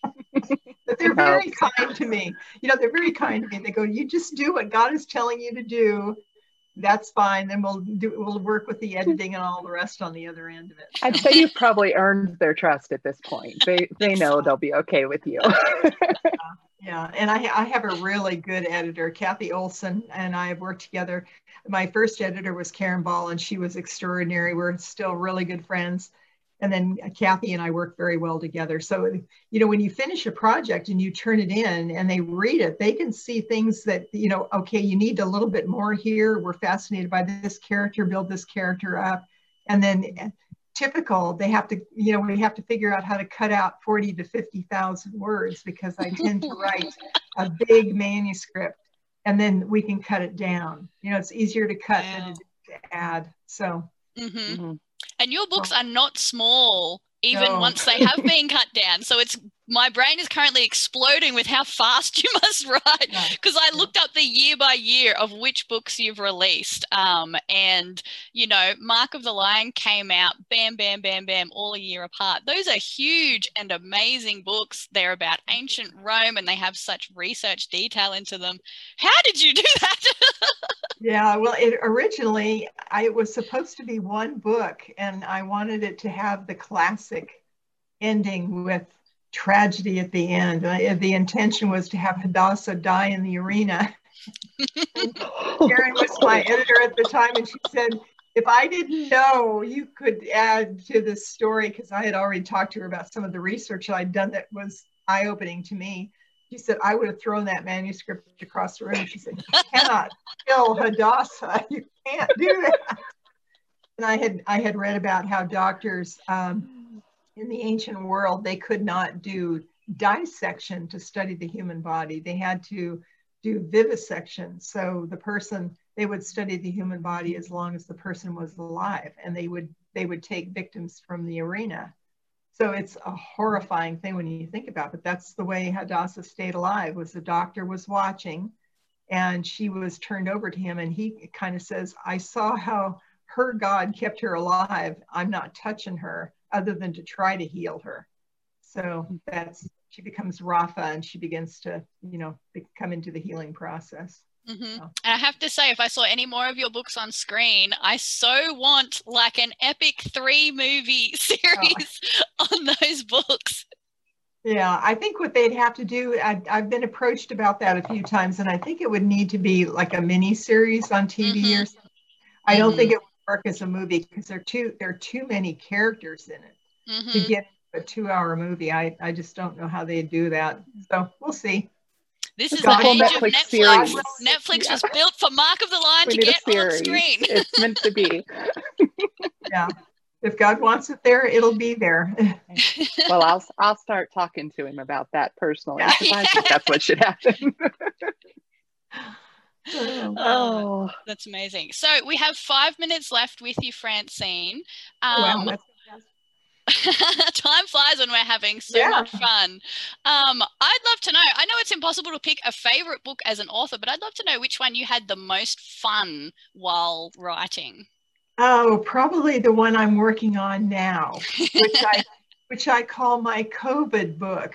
But they're very kind to me. You know, they're very kind to me. They go, you just do what God is telling you to do. That's fine. Then we'll do, we'll work with the editing and all the rest on the other end of it. So. I'd say you've probably earned their trust at this point. They they know they'll be okay with you. Yeah, yeah. And I, I have a really good editor, Kathy Olson, and I have worked together. My first editor was Karen Ball, and she was extraordinary. We're still really good friends. And then Kathy and I work very well together. So, you know, when you finish a project and you turn it in and they read it, they can see things that, you know, okay, you need a little bit more here. We're fascinated by this character, build this character up. And then typical, they have to, you know, we have to figure out how to cut out forty to fifty thousand words, because I tend to write a big manuscript and then we can cut it down. You know, it's easier to cut wow. than it is to add. So. Mm-hmm. Mm-hmm. And your books are not small, even no. once they have been cut down. So it's, my brain is currently exploding with how fast you must write, because I looked up the year by year of which books you've released. Um, and, you know, Mark of the Lion came out, bam, bam, bam, bam, all a year apart. Those are huge and amazing books. They're about ancient Rome and they have such research detail into them. How did you do that? Yeah, well, it originally, I, it was supposed to be one book, and I wanted it to have the classic ending with tragedy at the end. I, the intention was to have Hadassah die in the arena. Karen was my editor at the time, and she said, if I didn't know you could add to this story, because I had already talked to her about some of the research I'd done that was eye-opening to me. She said, I would have thrown that manuscript across the room. She said, you cannot kill Hadassah. You can't do that. And I had I had read about how doctors um, in the ancient world, they could not do dissection to study the human body. They had to do vivisection. So the person, they would study the human body as long as the person was alive, and they would they would take victims from the arena. So it's a horrifying thing when you think about it, but that's the way Hadassah stayed alive, was the doctor was watching and she was turned over to him, and he kind of says, I saw how her God kept her alive. I'm not touching her other than to try to heal her. So that's, she becomes Rapha, and she begins to, you know, come into the healing process. Mm-hmm. So. And I have to say, if I saw any more of your books on screen, I so want like an epic three movie series oh. on those books. Yeah, I think what they'd have to do, I, I've been approached about that a few times, and I think it would need to be like a mini series on T V mm-hmm. or something. I don't mm-hmm. think it would work as a movie, because there are too, there are too many characters in it mm-hmm. to get a two hour movie. I, I just don't know how they'd do that. So we'll see. This is the age Netflix of Netflix. Series. Netflix yeah. was built for Mark of the Lion we to get on screen. It's meant to be. Yeah. If God wants it there, it'll be there. Well, I'll I'll start talking to him about that personally. Yeah. I think that's what should happen. Oh, that's amazing. So we have five minutes left with you, Francine. Um, wow, that's Time flies when we're having so Yeah. much fun. Um, I'd love to know, I know it's impossible to pick a favorite book as an author, but I'd love to know which one you had the most fun while writing. Oh, probably the one I'm working on now, which I which I call my COVID book.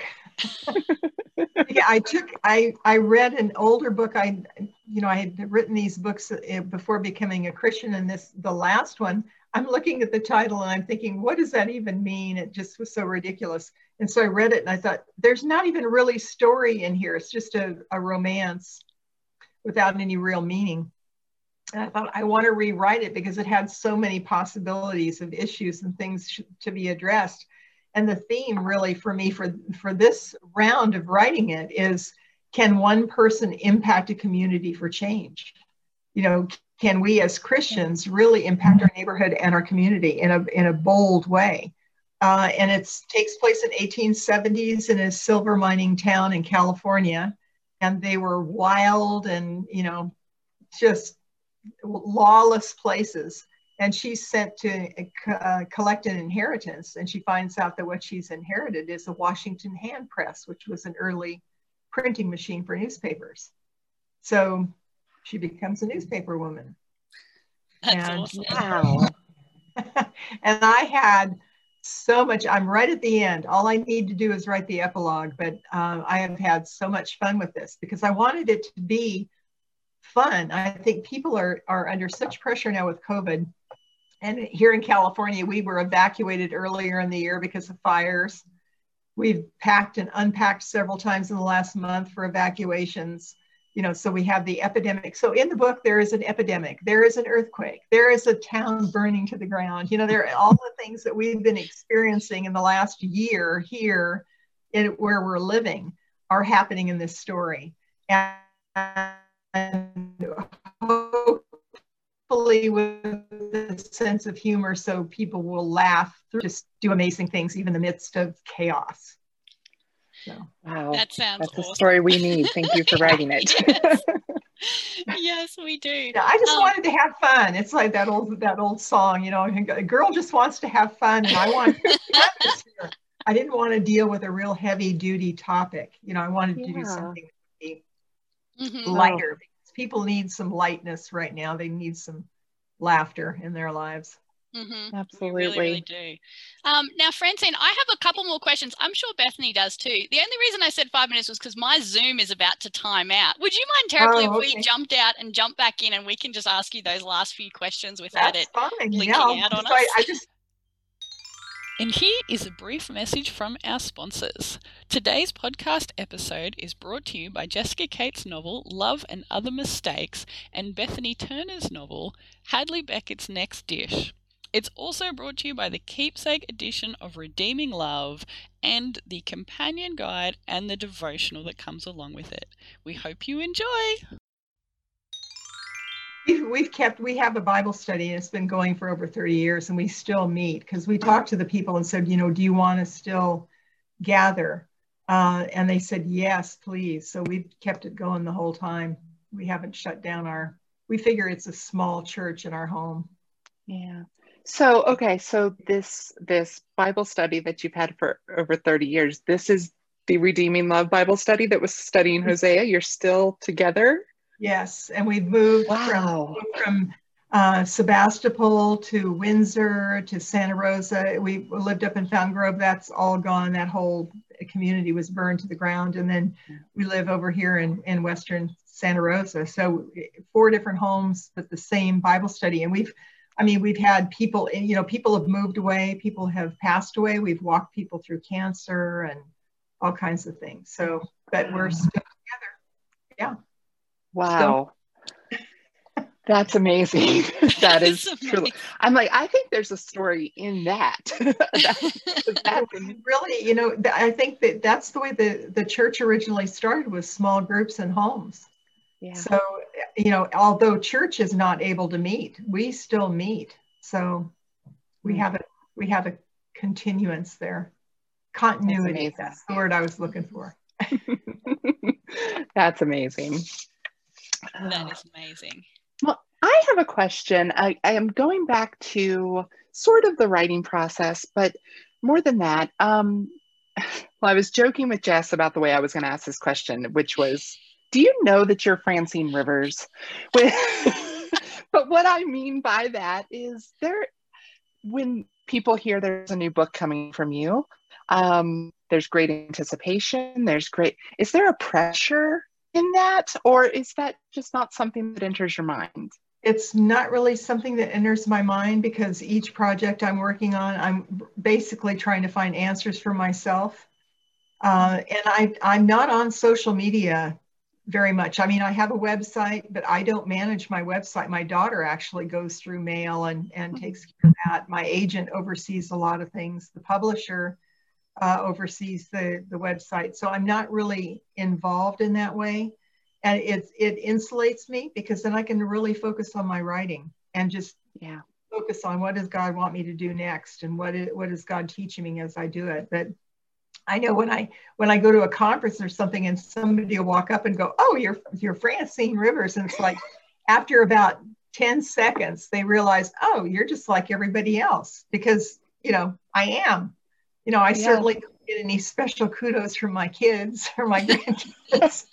Yeah, I took I I read an older book. I you know I had written these books before becoming a Christian, and this the last one. I'm looking at the title and I'm thinking, what does that even mean? It just was so ridiculous. And so I read it and I thought, there's not even really story in here. It's just a, a romance without any real meaning. And I thought, I want to rewrite it because it had so many possibilities of issues and things to be addressed. And the theme really for me for, for this round of writing it is, can one person impact a community for change? You know, can we as Christians really impact our neighborhood and our community in a, in a bold way? Uh, and it takes place in eighteen seventies in a silver mining town in California. And they were wild and, you know, just lawless places. And she's sent to uh, collect an inheritance. And she finds out that what she's inherited is a Washington hand press, which was an early printing machine for newspapers. So she becomes a newspaper woman. That's and, awesome. Wow. And I had so much, I'm right at the end. All I need to do is write the epilogue, but uh, I have had so much fun with this because I wanted it to be fun. I think people are, are under such pressure now with COVID. And here in California, we were evacuated earlier in the year because of fires. We've packed and unpacked several times in the last month for evacuations. You know, so we have the epidemic. So in the book, there is an epidemic, there is an earthquake, there is a town burning to the ground. You know, there are all the things that we've been experiencing in the last year here in where we're living are happening in this story. And, and hopefully with a sense of humor so people will laugh, through, just do amazing things even in the midst of chaos. So. Wow. That sounds That's awesome. a story we need. Thank you for writing it. Yes. Yes, we do. Yeah, I just um, wanted to have fun. It's like that old that old song, you know, a girl just wants to have fun, and I want to have this here. I didn't want to deal with a real heavy duty topic. You know, I wanted yeah. to do something mm-hmm. lighter oh. because people need some lightness right now. They need some laughter in their lives. Mm-hmm. Absolutely. We really, really do. Um, now, Francine, I have a couple more questions. I'm sure Bethany does too. The only reason I said five minutes was because my Zoom is about to time out. Would you mind terribly oh, okay. if we jumped out and jumped back in and we can just ask you those last few questions without That's it fine. blinking yeah, out on so us? I, I just... And here is a brief message from our sponsors. Today's podcast episode is brought to you by Jessica Cates' novel Love and Other Mistakes and Bethany Turner's novel Hadley Beckett's Next Dish. It's also brought to you by the Keepsake edition of Redeeming Love and the companion guide and the devotional that comes along with it. We hope you enjoy. We've, we've kept, we have a Bible study and it's been going for over thirty years and we still meet because we talked to the people and said, you know, do you want to still gather? Uh, and they said, yes, please. So we've kept it going the whole time. We haven't shut down our, we figure it's a small church in our home. Yeah. So, okay, so this this Bible study that you've had for over thirty years, this is the Redeeming Love Bible study that was studying Hosea. You're still together? Yes, and we've moved wow. from, from uh, Sebastopol to Windsor to Santa Rosa. We lived up in Fountain Grove. That's all gone. That whole community was burned to the ground. And then we live over here in, in Western Santa Rosa. So four different homes with the same Bible study. And we've I mean, we've had people, you know, people have moved away, people have passed away. We've walked people through cancer and all kinds of things. So, but we're still together. Yeah. Wow. Still. That's amazing. That is truly, I'm like, I think there's a story in that. that, that really, you know, I think that that's the way the, the church originally started, was small groups and homes. Yeah. So, you know, although church is not able to meet, we still meet. So we mm-hmm. have a we have a continuance there. Continuity. That's, that's the word I was looking for. That's amazing. That is amazing. Well, I have a question. I, I am going back to sort of the writing process, but more than that, um, well, I was joking with Jess about the way I was going to ask this question, which was, do you know that you're Francine Rivers? But what I mean by that is there, when people hear there's a new book coming from you, um, there's great anticipation. There's great, is there a pressure in that? Or is that just not something that enters your mind? It's not really something that enters my mind, because each project I'm working on, I'm basically trying to find answers for myself. Uh, and I, I'm not on social media very much. I mean, I have a website, but I don't manage my website. My daughter actually goes through mail and, and takes care of that. My agent oversees a lot of things. The publisher uh, oversees the, the website. So I'm not really involved in that way. And it, it insulates me, because then I can really focus on my writing and just yeah. focus on what does God want me to do next, and what is, what is God teaching me as I do it. But I know when I when I go to a conference or something, and somebody will walk up and go, "Oh, you're you're Francine Rivers," and it's like after about ten seconds, they realize, "Oh, you're just like everybody else," because you know I am. You know, I yeah. certainly don't get any special kudos from my kids or my grandkids.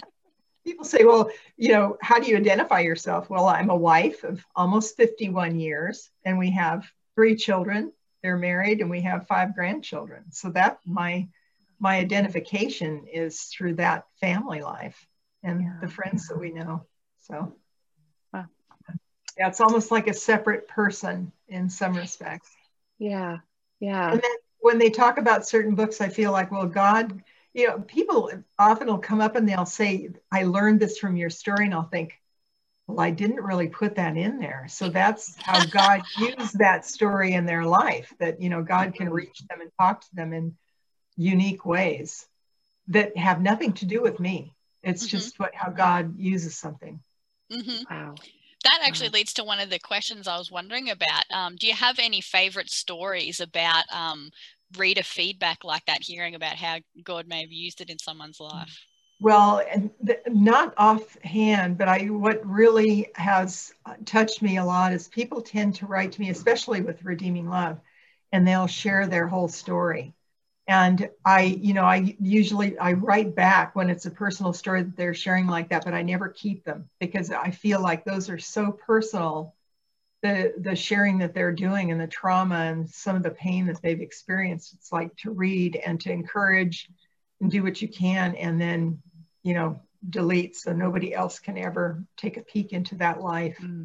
People say, "Well, you know, how do you identify yourself?" Well, I'm a wife of almost fifty-one years, and we have three children. They're married, and we have five grandchildren. So that my my identification is through that family life and yeah. the friends that we know. So wow. yeah, it's almost like a separate person in some respects. Yeah, yeah. And then when they talk about certain books, I feel like, well, God, you know, people often will come up and they'll say, "I learned this from your story," and I'll think, well, I didn't really put that in there. So that's how God used that story in their life, that, you know, God can reach them and talk to them in unique ways that have nothing to do with me. It's mm-hmm. just what how God uses something. Mm-hmm. Wow. That actually wow. leads to one of the questions I was wondering about. Um, do you have any favorite stories about um, reader feedback like that, hearing about how God may have used it in someone's life? Well, and th- not offhand, but I what really has touched me a lot is people tend to write to me, especially with Redeeming Love, and they'll share their whole story. And I, you know, I usually I write back when it's a personal story that they're sharing like that, but I never keep them, because I feel like those are so personal, the the sharing that they're doing and the trauma and some of the pain that they've experienced. It's like to read and to encourage and do what you can, and then, you know, delete so nobody else can ever take a peek into that life. Mm.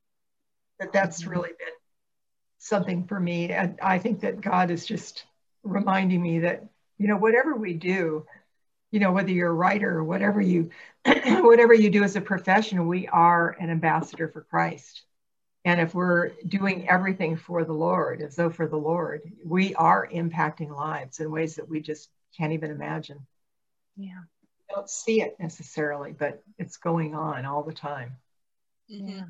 But that's mm-hmm. really been something for me. And I think that God is just reminding me that, you know, whatever we do, you know, whether you're a writer or whatever you, whatever you do as a profession, we are an ambassador for Christ. And if we're doing everything for the Lord, as though for the Lord, we are impacting lives in ways that we just can't even imagine. Yeah. Don't see it necessarily, but it's going on all the time. Yeah.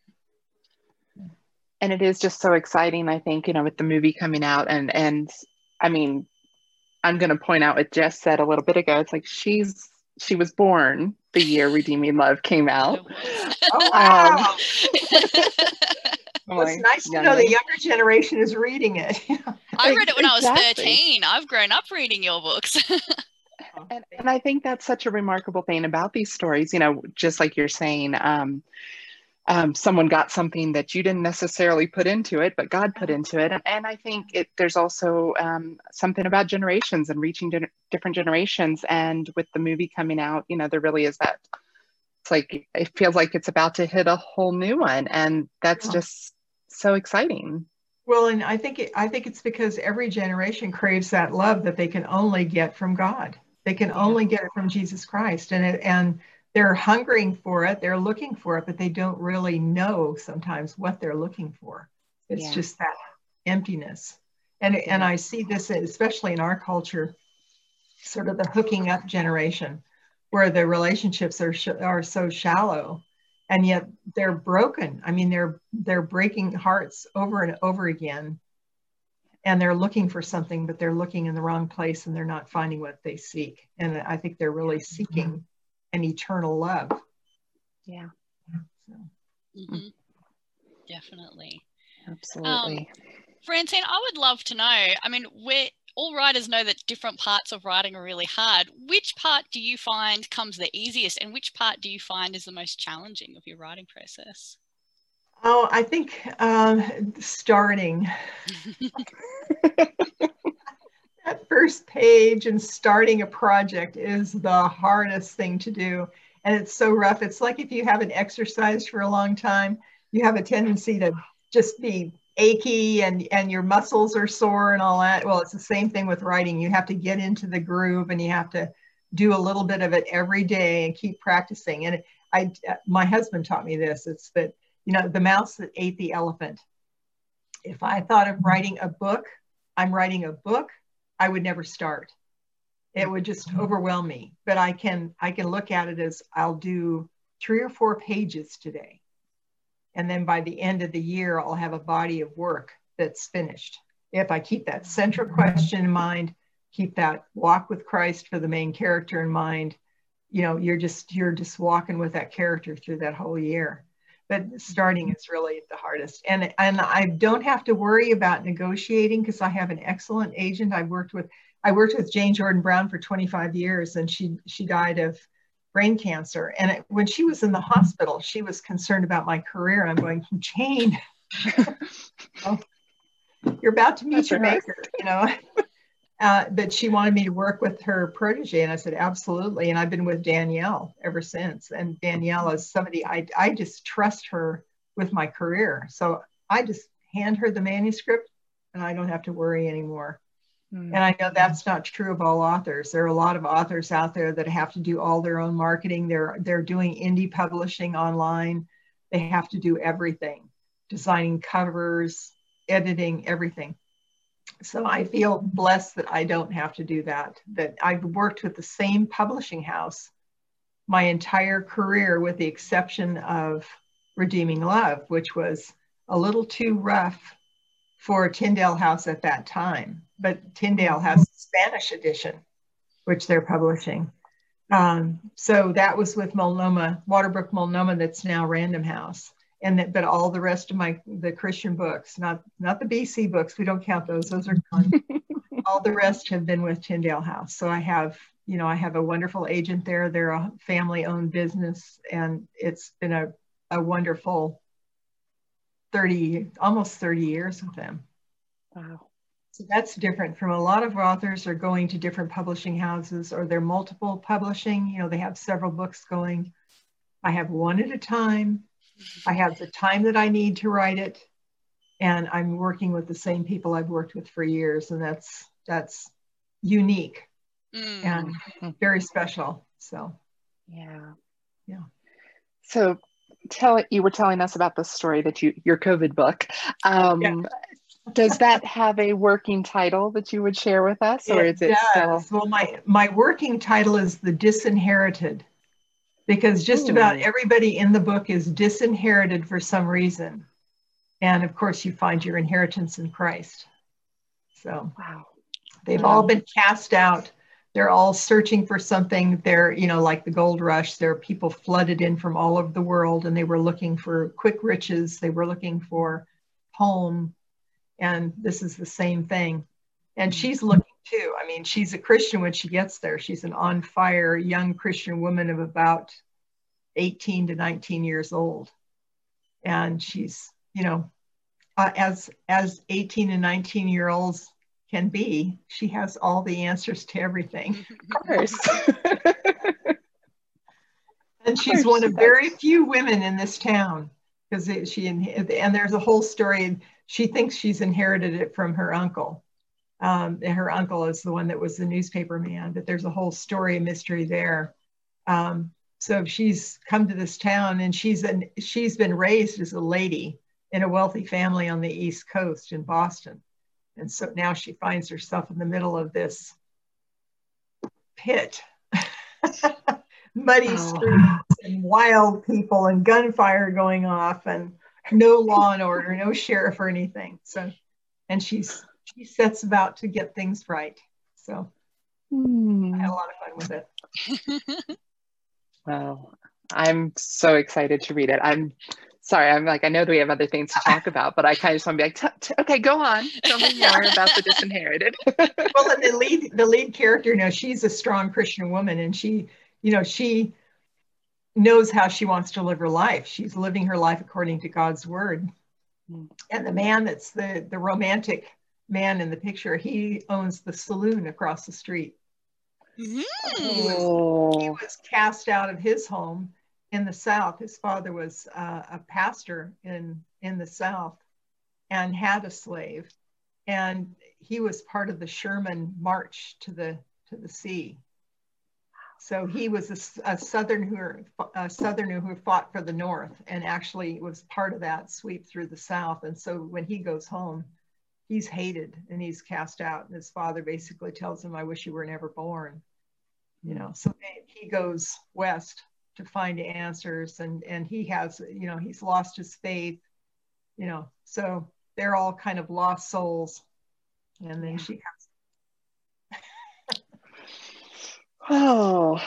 And it is just so exciting, I think, you know, with the movie coming out. And, and I mean, I'm going to point out what Jess said a little bit ago. It's like she's, she was born the year Redeeming Love came out. Oh, wow. Um, well, it's nice to know the younger generation is reading it. I read it when exactly. I was thirteen. I've grown up reading your books. And, and I think that's such a remarkable thing about these stories, you know, just like you're saying, um, um, someone got something that you didn't necessarily put into it, but God put into it. And, and I think it, there's also um, something about generations and reaching di- different generations. And with the movie coming out, you know, there really is that. It's like, it feels like it's about to hit a whole new one. And that's yeah. just so exciting. Well, and I think it, I think it's because every generation craves that love that they can only get from God. They can only get it from Jesus Christ, and it, and they're hungering for it. They're looking for it, but they don't really know sometimes what they're looking for. It's yeah. just that emptiness. And yeah. and I see this especially in our culture, sort of the hooking up generation, where the relationships are sh- are so shallow, and yet they're broken. I mean, they're they're breaking hearts over and over again. And they're looking for something, but they're looking in the wrong place, and they're not finding what they seek. And I think they're really seeking an eternal love. Yeah. So. Mm-hmm. Definitely. Absolutely. Um, Francine, I would love to know. I mean, we're all writers know that different parts of writing are really hard. Which part do you find comes the easiest, and which part do you find is the most challenging of your writing process? Oh, I think um, starting. That first page and starting a project is the hardest thing to do. And it's so rough. It's like if you haven't exercised for a long time, you have a tendency to just be achy and, and your muscles are sore and all that. Well, it's the same thing with writing. You have to get into the groove and you have to do a little bit of it every day and keep practicing. And I, my husband taught me this. It's that, you know, the mouse that ate the elephant. If I thought of writing a book, I'm writing a book, I would never start. It would just overwhelm me. But I can I can look at it as I'll do three or four pages today. And then by the end of the year, I'll have a body of work that's finished. If I keep that central question in mind, keep that walk with Christ for the main character in mind, you know, you're just you're just walking with that character through that whole year. But starting is really the hardest. And, and I don't have to worry about negotiating because I have an excellent agent. I've worked with, I worked with Jane Jordan Brown for twenty-five years, and she, she died of brain cancer. And it, when she was in the hospital, she was concerned about my career. I'm going, Jane, oh, you're about to meet That's your maker, you know. Uh, but she wanted me to work with her protege. And I said, absolutely. And I've been with Danielle ever since. And Danielle is somebody, I, I just trust her with my career. So I just hand her the manuscript and I don't have to worry anymore. Mm-hmm. And I know that's not true of all authors. There are a lot of authors out there that have to do all their own marketing. They're, they're doing indie publishing online. They have to do everything, designing covers, editing, everything. So I feel blessed that I don't have to do that, that I've worked with the same publishing house my entire career, with the exception of Redeeming Love, which was a little too rough for Tyndale House at that time. But Tyndale has the Spanish edition, which they're publishing. Um, so that was with Multnomah, Waterbrook Multnomah, that's now Random House. And that, but all the rest of my, the Christian books, not, not the B C books, we don't count those, those are gone. All the rest have been with Tyndale House. So I have, you know, I have a wonderful agent there. They're a family owned business, and it's been a, a wonderful thirty, almost thirty years with them. Wow. So that's different from a lot of authors are going to different publishing houses, or they're multiple publishing, you know, they have several books going. I have one at a time. I have the time that I need to write it, and I'm working with the same people I've worked with for years, and that's that's unique mm. and very special. So, yeah, yeah. So, tell you were telling us about the story that you your COVID book. Um, yeah. Does that have a working title that you would share with us, or it is it does. still? Well, my my working title is The Disinherited. Because just Ooh. About everybody in the book is disinherited for some reason. And of course, you find your inheritance in Christ. So wow. they've wow. all been cast out. They're all searching for something. They're, you know, like the gold rush, there are people flooded in from all over the world, and they were looking for quick riches. They were looking for home. And this is the same thing. And she's looking too. I mean, she's a Christian when she gets there. She's an on fire young Christian woman of about eighteen to nineteen years old. And she's, you know, uh, as, as eighteen and nineteen year olds can be, she has all the answers to everything. Of course. And she's one of very few women in this town, because she, and there's a whole story. She thinks she's inherited it from her uncle. Um, and her uncle is the one that was the newspaper man, but there's a whole story of mystery there. Um, so she's come to this town, and she's an, she's been raised as a lady in a wealthy family on the East Coast in Boston. And so now she finds herself in the middle of this pit, muddy oh. streets and wild people and gunfire going off and no law and order, no sheriff or anything. So, and she's, she sets about to get things right. So mm. I had a lot of fun with it. Wow. I'm so excited to read it. I'm sorry, I'm like, I know that we have other things to talk about, but I kind of just want to be like, t- t- okay, go on. Tell me more about the Disinherited. Well, and the lead, the lead character, you know, she's a strong Christian woman, and she, you know, she knows how she wants to live her life. She's living her life according to God's word. Mm. And the man that's the, the romantic man in the picture, he owns the saloon across the street. Mm. He, was, he was cast out of his home in the South. His father was uh, a pastor in, in the South and had a slave. And he was part of the Sherman March to the, to the sea. So he was a, a Southerner, a Southerner who fought for the North, and actually was part of that sweep through the South. And so when he goes home, he's hated and he's cast out. And his father basically tells him, "I wish you were never born." You know, so he goes west to find answers, and, and he has, you know, he's lost his faith, you know, so they're all kind of lost souls. And then she comes. Oh,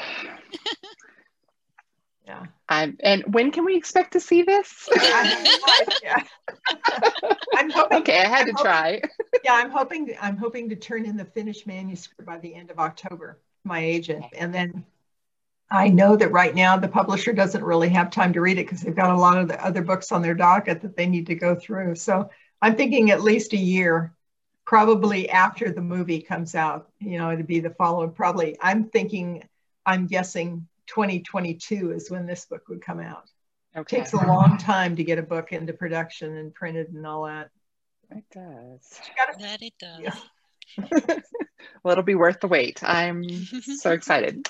yeah. I'm, and when can we expect to see this? I, yeah. I'm hoping. Okay, I had I'm to hoping, try. Yeah, I'm hoping. I'm hoping to turn in the finished manuscript by the end of October. My agent, and then I know that right now the publisher doesn't really have time to read it because they've got a lot of the other books on their docket that they need to go through. So I'm thinking at least a year. Probably after the movie comes out, you know, it'd be the following, probably, I'm thinking, I'm guessing twenty twenty-two is when this book would come out. Okay. It takes a long time to get a book into production and printed and all that. It does. Gotta, that it does. Yeah. Well, it'll be worth the wait. I'm so excited.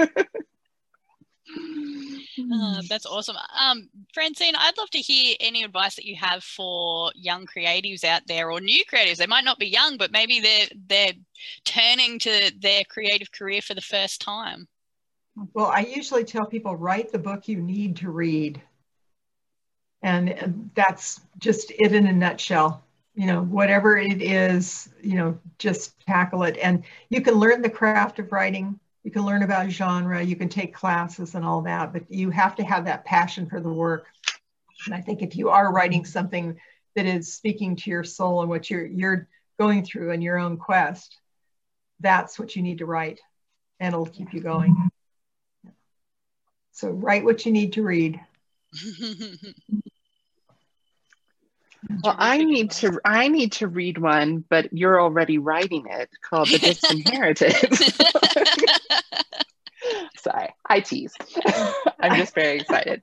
Uh, that's awesome. Um, Francine, I'd love to hear any advice that you have for young creatives out there, or new creatives. They might not be young, but maybe they're they're turning to their creative career for the first time. Well, I usually tell people, write the book you need to read. And that's just it in a nutshell. You know, whatever it is, you know, just tackle it. And you can learn the craft of writing. You can learn about genre, you can take classes and all that, but you have to have that passion for the work. And I think if you are writing something that is speaking to your soul and what you're, you're going through in your own quest, that's what you need to write, and it'll keep you going. So write what you need to read. Well, I need to I need to read one, but you're already writing it, called The Disinherited. Sorry, I tease. I'm just very excited.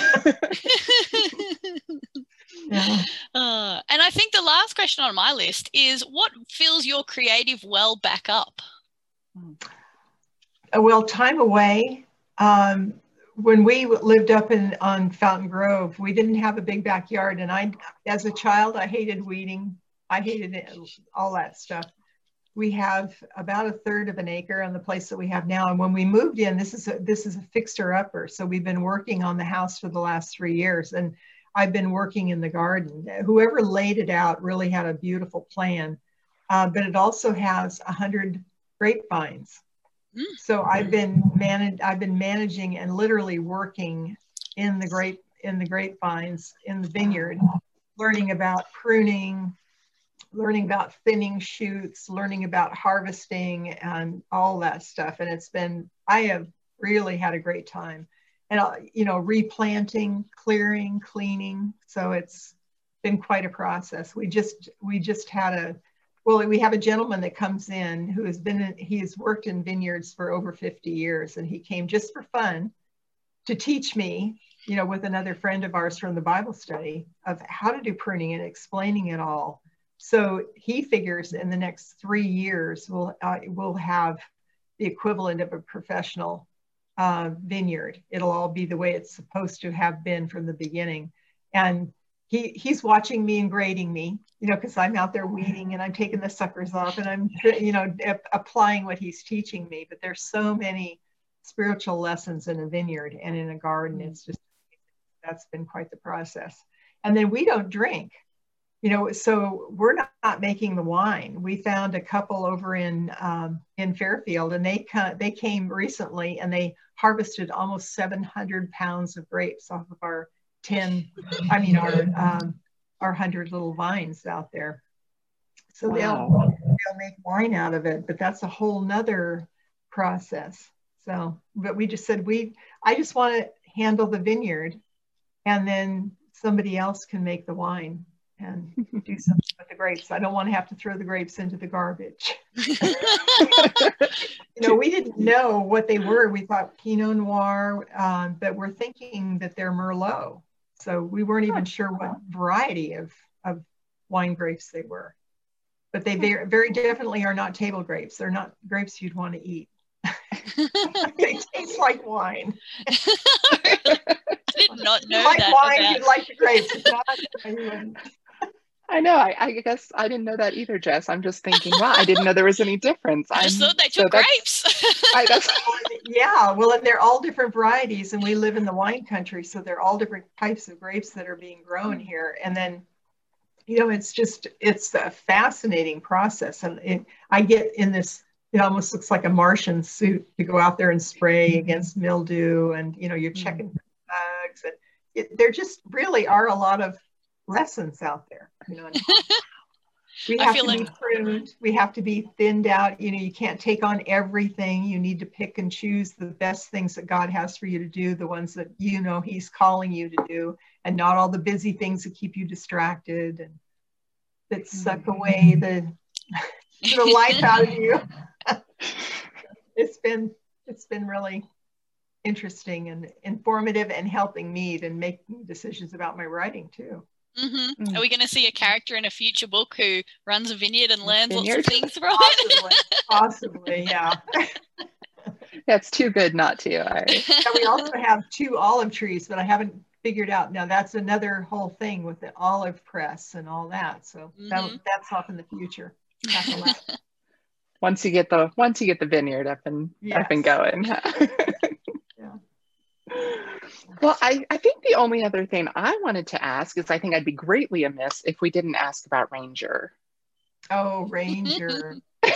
Yeah. Uh, and I think the last question on my list is, what fills your creative well back up? Well, time away. Um, when we lived up in on Fountain Grove, we didn't have a big backyard, and I, as a child, I hated weeding. I hated it, all that stuff. We have about a third of an acre on the place that we have now, and when we moved in, this is a, this is a fixer-upper. So we've been working on the house for the last three years, and I've been working in the garden. Whoever laid it out really had a beautiful plan, uh, but it also has a hundred grapevines. So I've been managed. I've been managing and literally working in the grape in the grapevines in the vineyard, learning about pruning, learning about thinning shoots, learning about harvesting, and all that stuff. And it's been. I have really had a great time, and uh, you know, replanting, clearing, cleaning. So it's been quite a process. We just we just had a. Well, we have a gentleman that comes in who has been, in, he has worked in vineyards for over fifty years, and he came just for fun to teach me, you know, with another friend of ours from the Bible study, of how to do pruning and explaining it all. So he figures in the next three years, we'll, uh, we'll have the equivalent of a professional uh, vineyard. It'll all be the way it's supposed to have been from the beginning. And he he's watching me and grading me, you know, because I'm out there weeding and I'm taking the suckers off and I'm, you know, applying what he's teaching me. But there's so many spiritual lessons in a vineyard and in a garden. It's just, that's been quite the process. And then we don't drink, you know, so we're not, not making the wine. We found a couple over in um, in Fairfield, and they they came recently and they harvested almost seven hundred pounds of grapes off of our ten, I mean, our, um, our hundred little vines out there. So wow. they'll, they'll make wine out of it, but that's a whole nother process. So, but we just said, we, I just want to handle the vineyard, and then somebody else can make the wine and do something with the grapes. I don't want to have to throw the grapes into the garbage. You know, we didn't know what they were. We thought Pinot Noir, um, but we're thinking that they're Merlot. So we weren't even sure what variety of, of wine grapes they were. But they very, very definitely are not table grapes. They're not grapes you'd want to eat. They taste like wine. Did not know you like that wine, about... you like the grapes. It's not, I know. I, I guess I didn't know that either, Jess. I'm just thinking, wow, I didn't know there was any difference. I just I'm, thought they took so grapes. I, that's... Yeah, well, and they're all different varieties, and we live in the wine country, so they're all different types of grapes that are being grown here. And then, you know, it's just, it's a fascinating process. And it, I get in this, it almost looks like a Martian suit to go out there and spray against mildew, and, you know, you're checking for bugs. And it, there just really are a lot of lessons out there, you know. We have to like... be pruned. We have to be thinned out. You know, you can't take on everything. You need to pick and choose the best things that God has for you to do, the ones that, you know, he's calling you to do, and not all the busy things that keep you distracted and that suck away the, the life out of you. It's been, it's been really interesting and informative, and helping me to make decisions about my writing too. Mm-hmm. Mm. Are we going to see a character in a future book who runs a vineyard and learns vineyard? lots of things from possibly, it? Possibly, yeah. That's too good not to. I... Yeah, we also have two olive trees, but I haven't figured out. Now that's another whole thing with the olive press and all that. So mm-hmm. that, that's off in the future. Once you get the once you get the vineyard up and yes. up and going. Yeah. Well, I, I think the only other thing I wanted to ask is, I think I'd be greatly amiss if we didn't ask about Ranger. Oh, Ranger.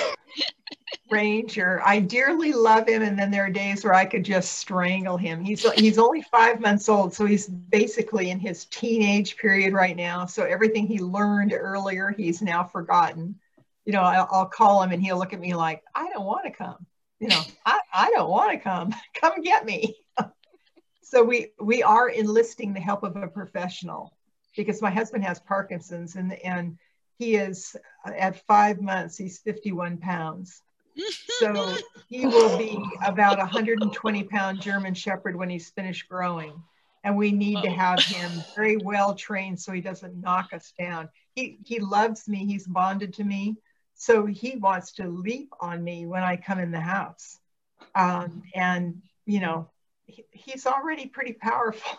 Ranger. I dearly love him, and then there are days where I could just strangle him. He's he's only five months old, so he's basically in his teenage period right now. So everything he learned earlier, he's now forgotten. You know, I'll, I'll call him and he'll look at me like, I don't want to come. You know, I, I don't want to come. Come get me. So we, we are enlisting the help of a professional, because my husband has Parkinson's, and, and he is at five months, he's fifty-one pounds. So he will be about a one hundred twenty pound German Shepherd when he's finished growing. And we need to have him very well trained so he doesn't knock us down. He, he loves me, he's bonded to me. So he wants to leap on me when I come in the house. Um, and, you know, he, he's already pretty powerful.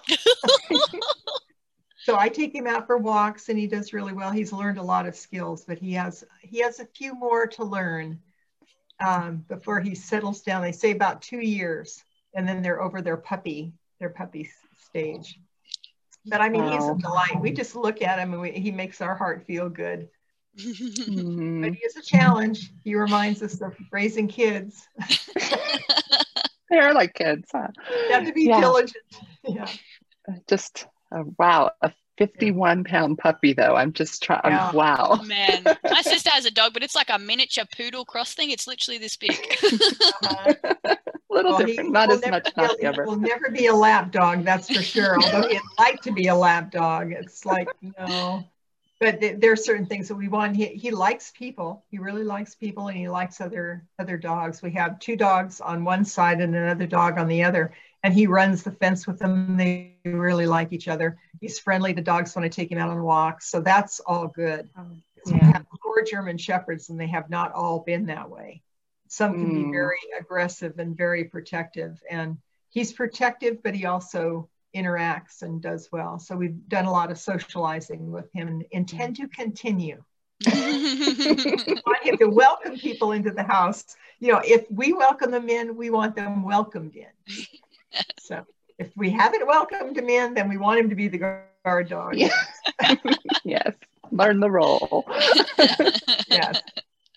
So I take him out for walks, and he does really well. He's learned a lot of skills, but he has, he has a few more to learn um, before he settles down. They say about two years, and then they're over their puppy, their puppy stage. But I mean, wow. He's a delight. We just look at him and we, he makes our heart feel good. Mm-hmm. But he is a challenge. He reminds us of raising kids. They are like kids, huh? You have to be yeah. diligent. Yeah. Just, uh, wow. A fifty-one pound puppy, though. I'm just trying. Yeah. Wow. Oh, man. My sister has a dog, but it's like a miniature poodle cross thing. It's literally this big. Uh-huh. Little well, different, not as much not He will never be a lap dog, that's for sure. Although he'd like to be a lap dog, it's like, no. But th there are certain things that we want. He, he likes people. He really likes people, and he likes other other dogs. We have two dogs on one side and another dog on the other, and he runs the fence with them. They really like each other. He's friendly. The dogs want to take him out on walks, so that's all good. Um, yeah. We have four German Shepherds, and they have not all been that way. Some can mm. be very aggressive and very protective, and he's protective, but he also interacts and does well. So we've done a lot of socializing with him and intend to continue. We want him to welcome people into the house. You know, if we welcome them in, we want them welcomed in. So if we haven't welcomed him in, then we want him to be the guard dog. Yes, yes. Learn the role. Yes.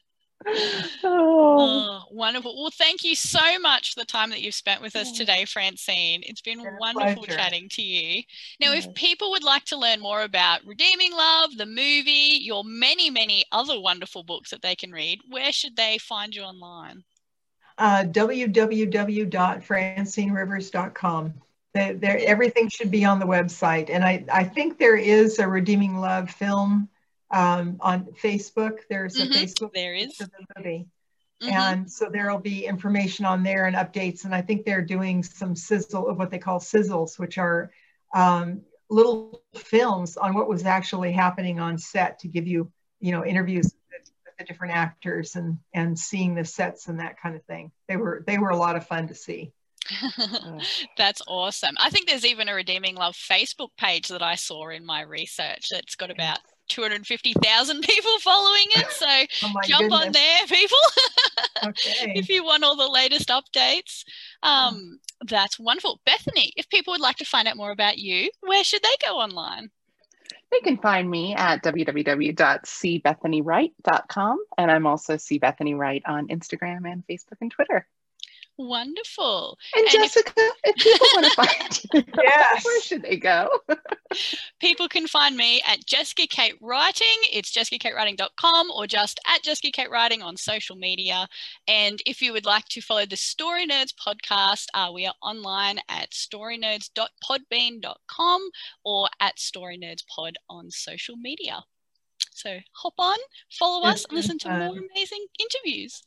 Oh. Oh, wonderful. Well, thank you so much for the time that you've spent with us today, Francine. It's been Been a wonderful pleasure. chatting to you. Now, if Yes. people would like to learn more about Redeeming Love, the movie, your many, many other wonderful books that they can read, where should they find you online? Uh, w w w dot francine rivers dot com. There, there, everything should be on the website. And I, I think there is a Redeeming Love film um, on Facebook. There's a Mhm, Facebook there page is. of the movie. Mhm. And so there'll be information on there and updates. And I think they're doing some sizzle of what they call sizzles, which are um, little films on what was actually happening on set to give you, you know, interviews with the different actors and and seeing the sets and that kind of thing. They were they were a lot of fun to see. That's awesome. I think there's even a Redeeming Love Facebook page that I saw in my research that's got about two hundred fifty thousand people following it. So Oh my jump goodness. on there, people, Okay. if you want all the latest updates. Um, that's wonderful. Bethany, if people would like to find out more about you, where should they go online? They can find me at w w w dot c bethany wright dot com, and I'm also C Bethany Wright on Instagram and Facebook and Twitter. Wonderful. And, And if- Jessica, if, people want to find you, Yes. where should they go? People can find me at Jessica Kate Writing. It's jessica kate writing dot com or just at Jessica Kate Writing on social media. And if you would like to follow the Story Nerds podcast, uh, we are online at story nerds dot podbean dot com or at Story Nerds Pod on social media. So hop on, follow It's us, and listen to been more fun. amazing interviews.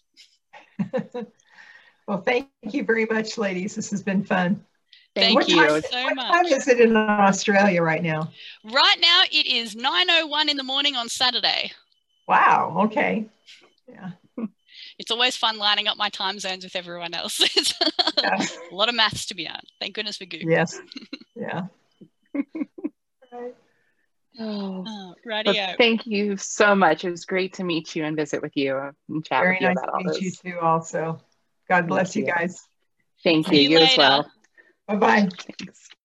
Well, thank you very much, ladies. This has been fun. Thank what you time, so what much. time is it in Australia right now? Right now, it is nine oh one in the morning on Saturday. Wow. Okay. Yeah. It's always fun lining up my time zones with everyone else. It's Yes. a lot of maths to be on. Thank goodness for Google. Yes. Yeah. Right. Oh, Oh, well, radio. thank you so much. It was great to meet you and visit with you and chat Very with you nice about to all meet you this. too also. God bless you you. guys. Thank See you. you You as later. well. Bye-bye. Thanks.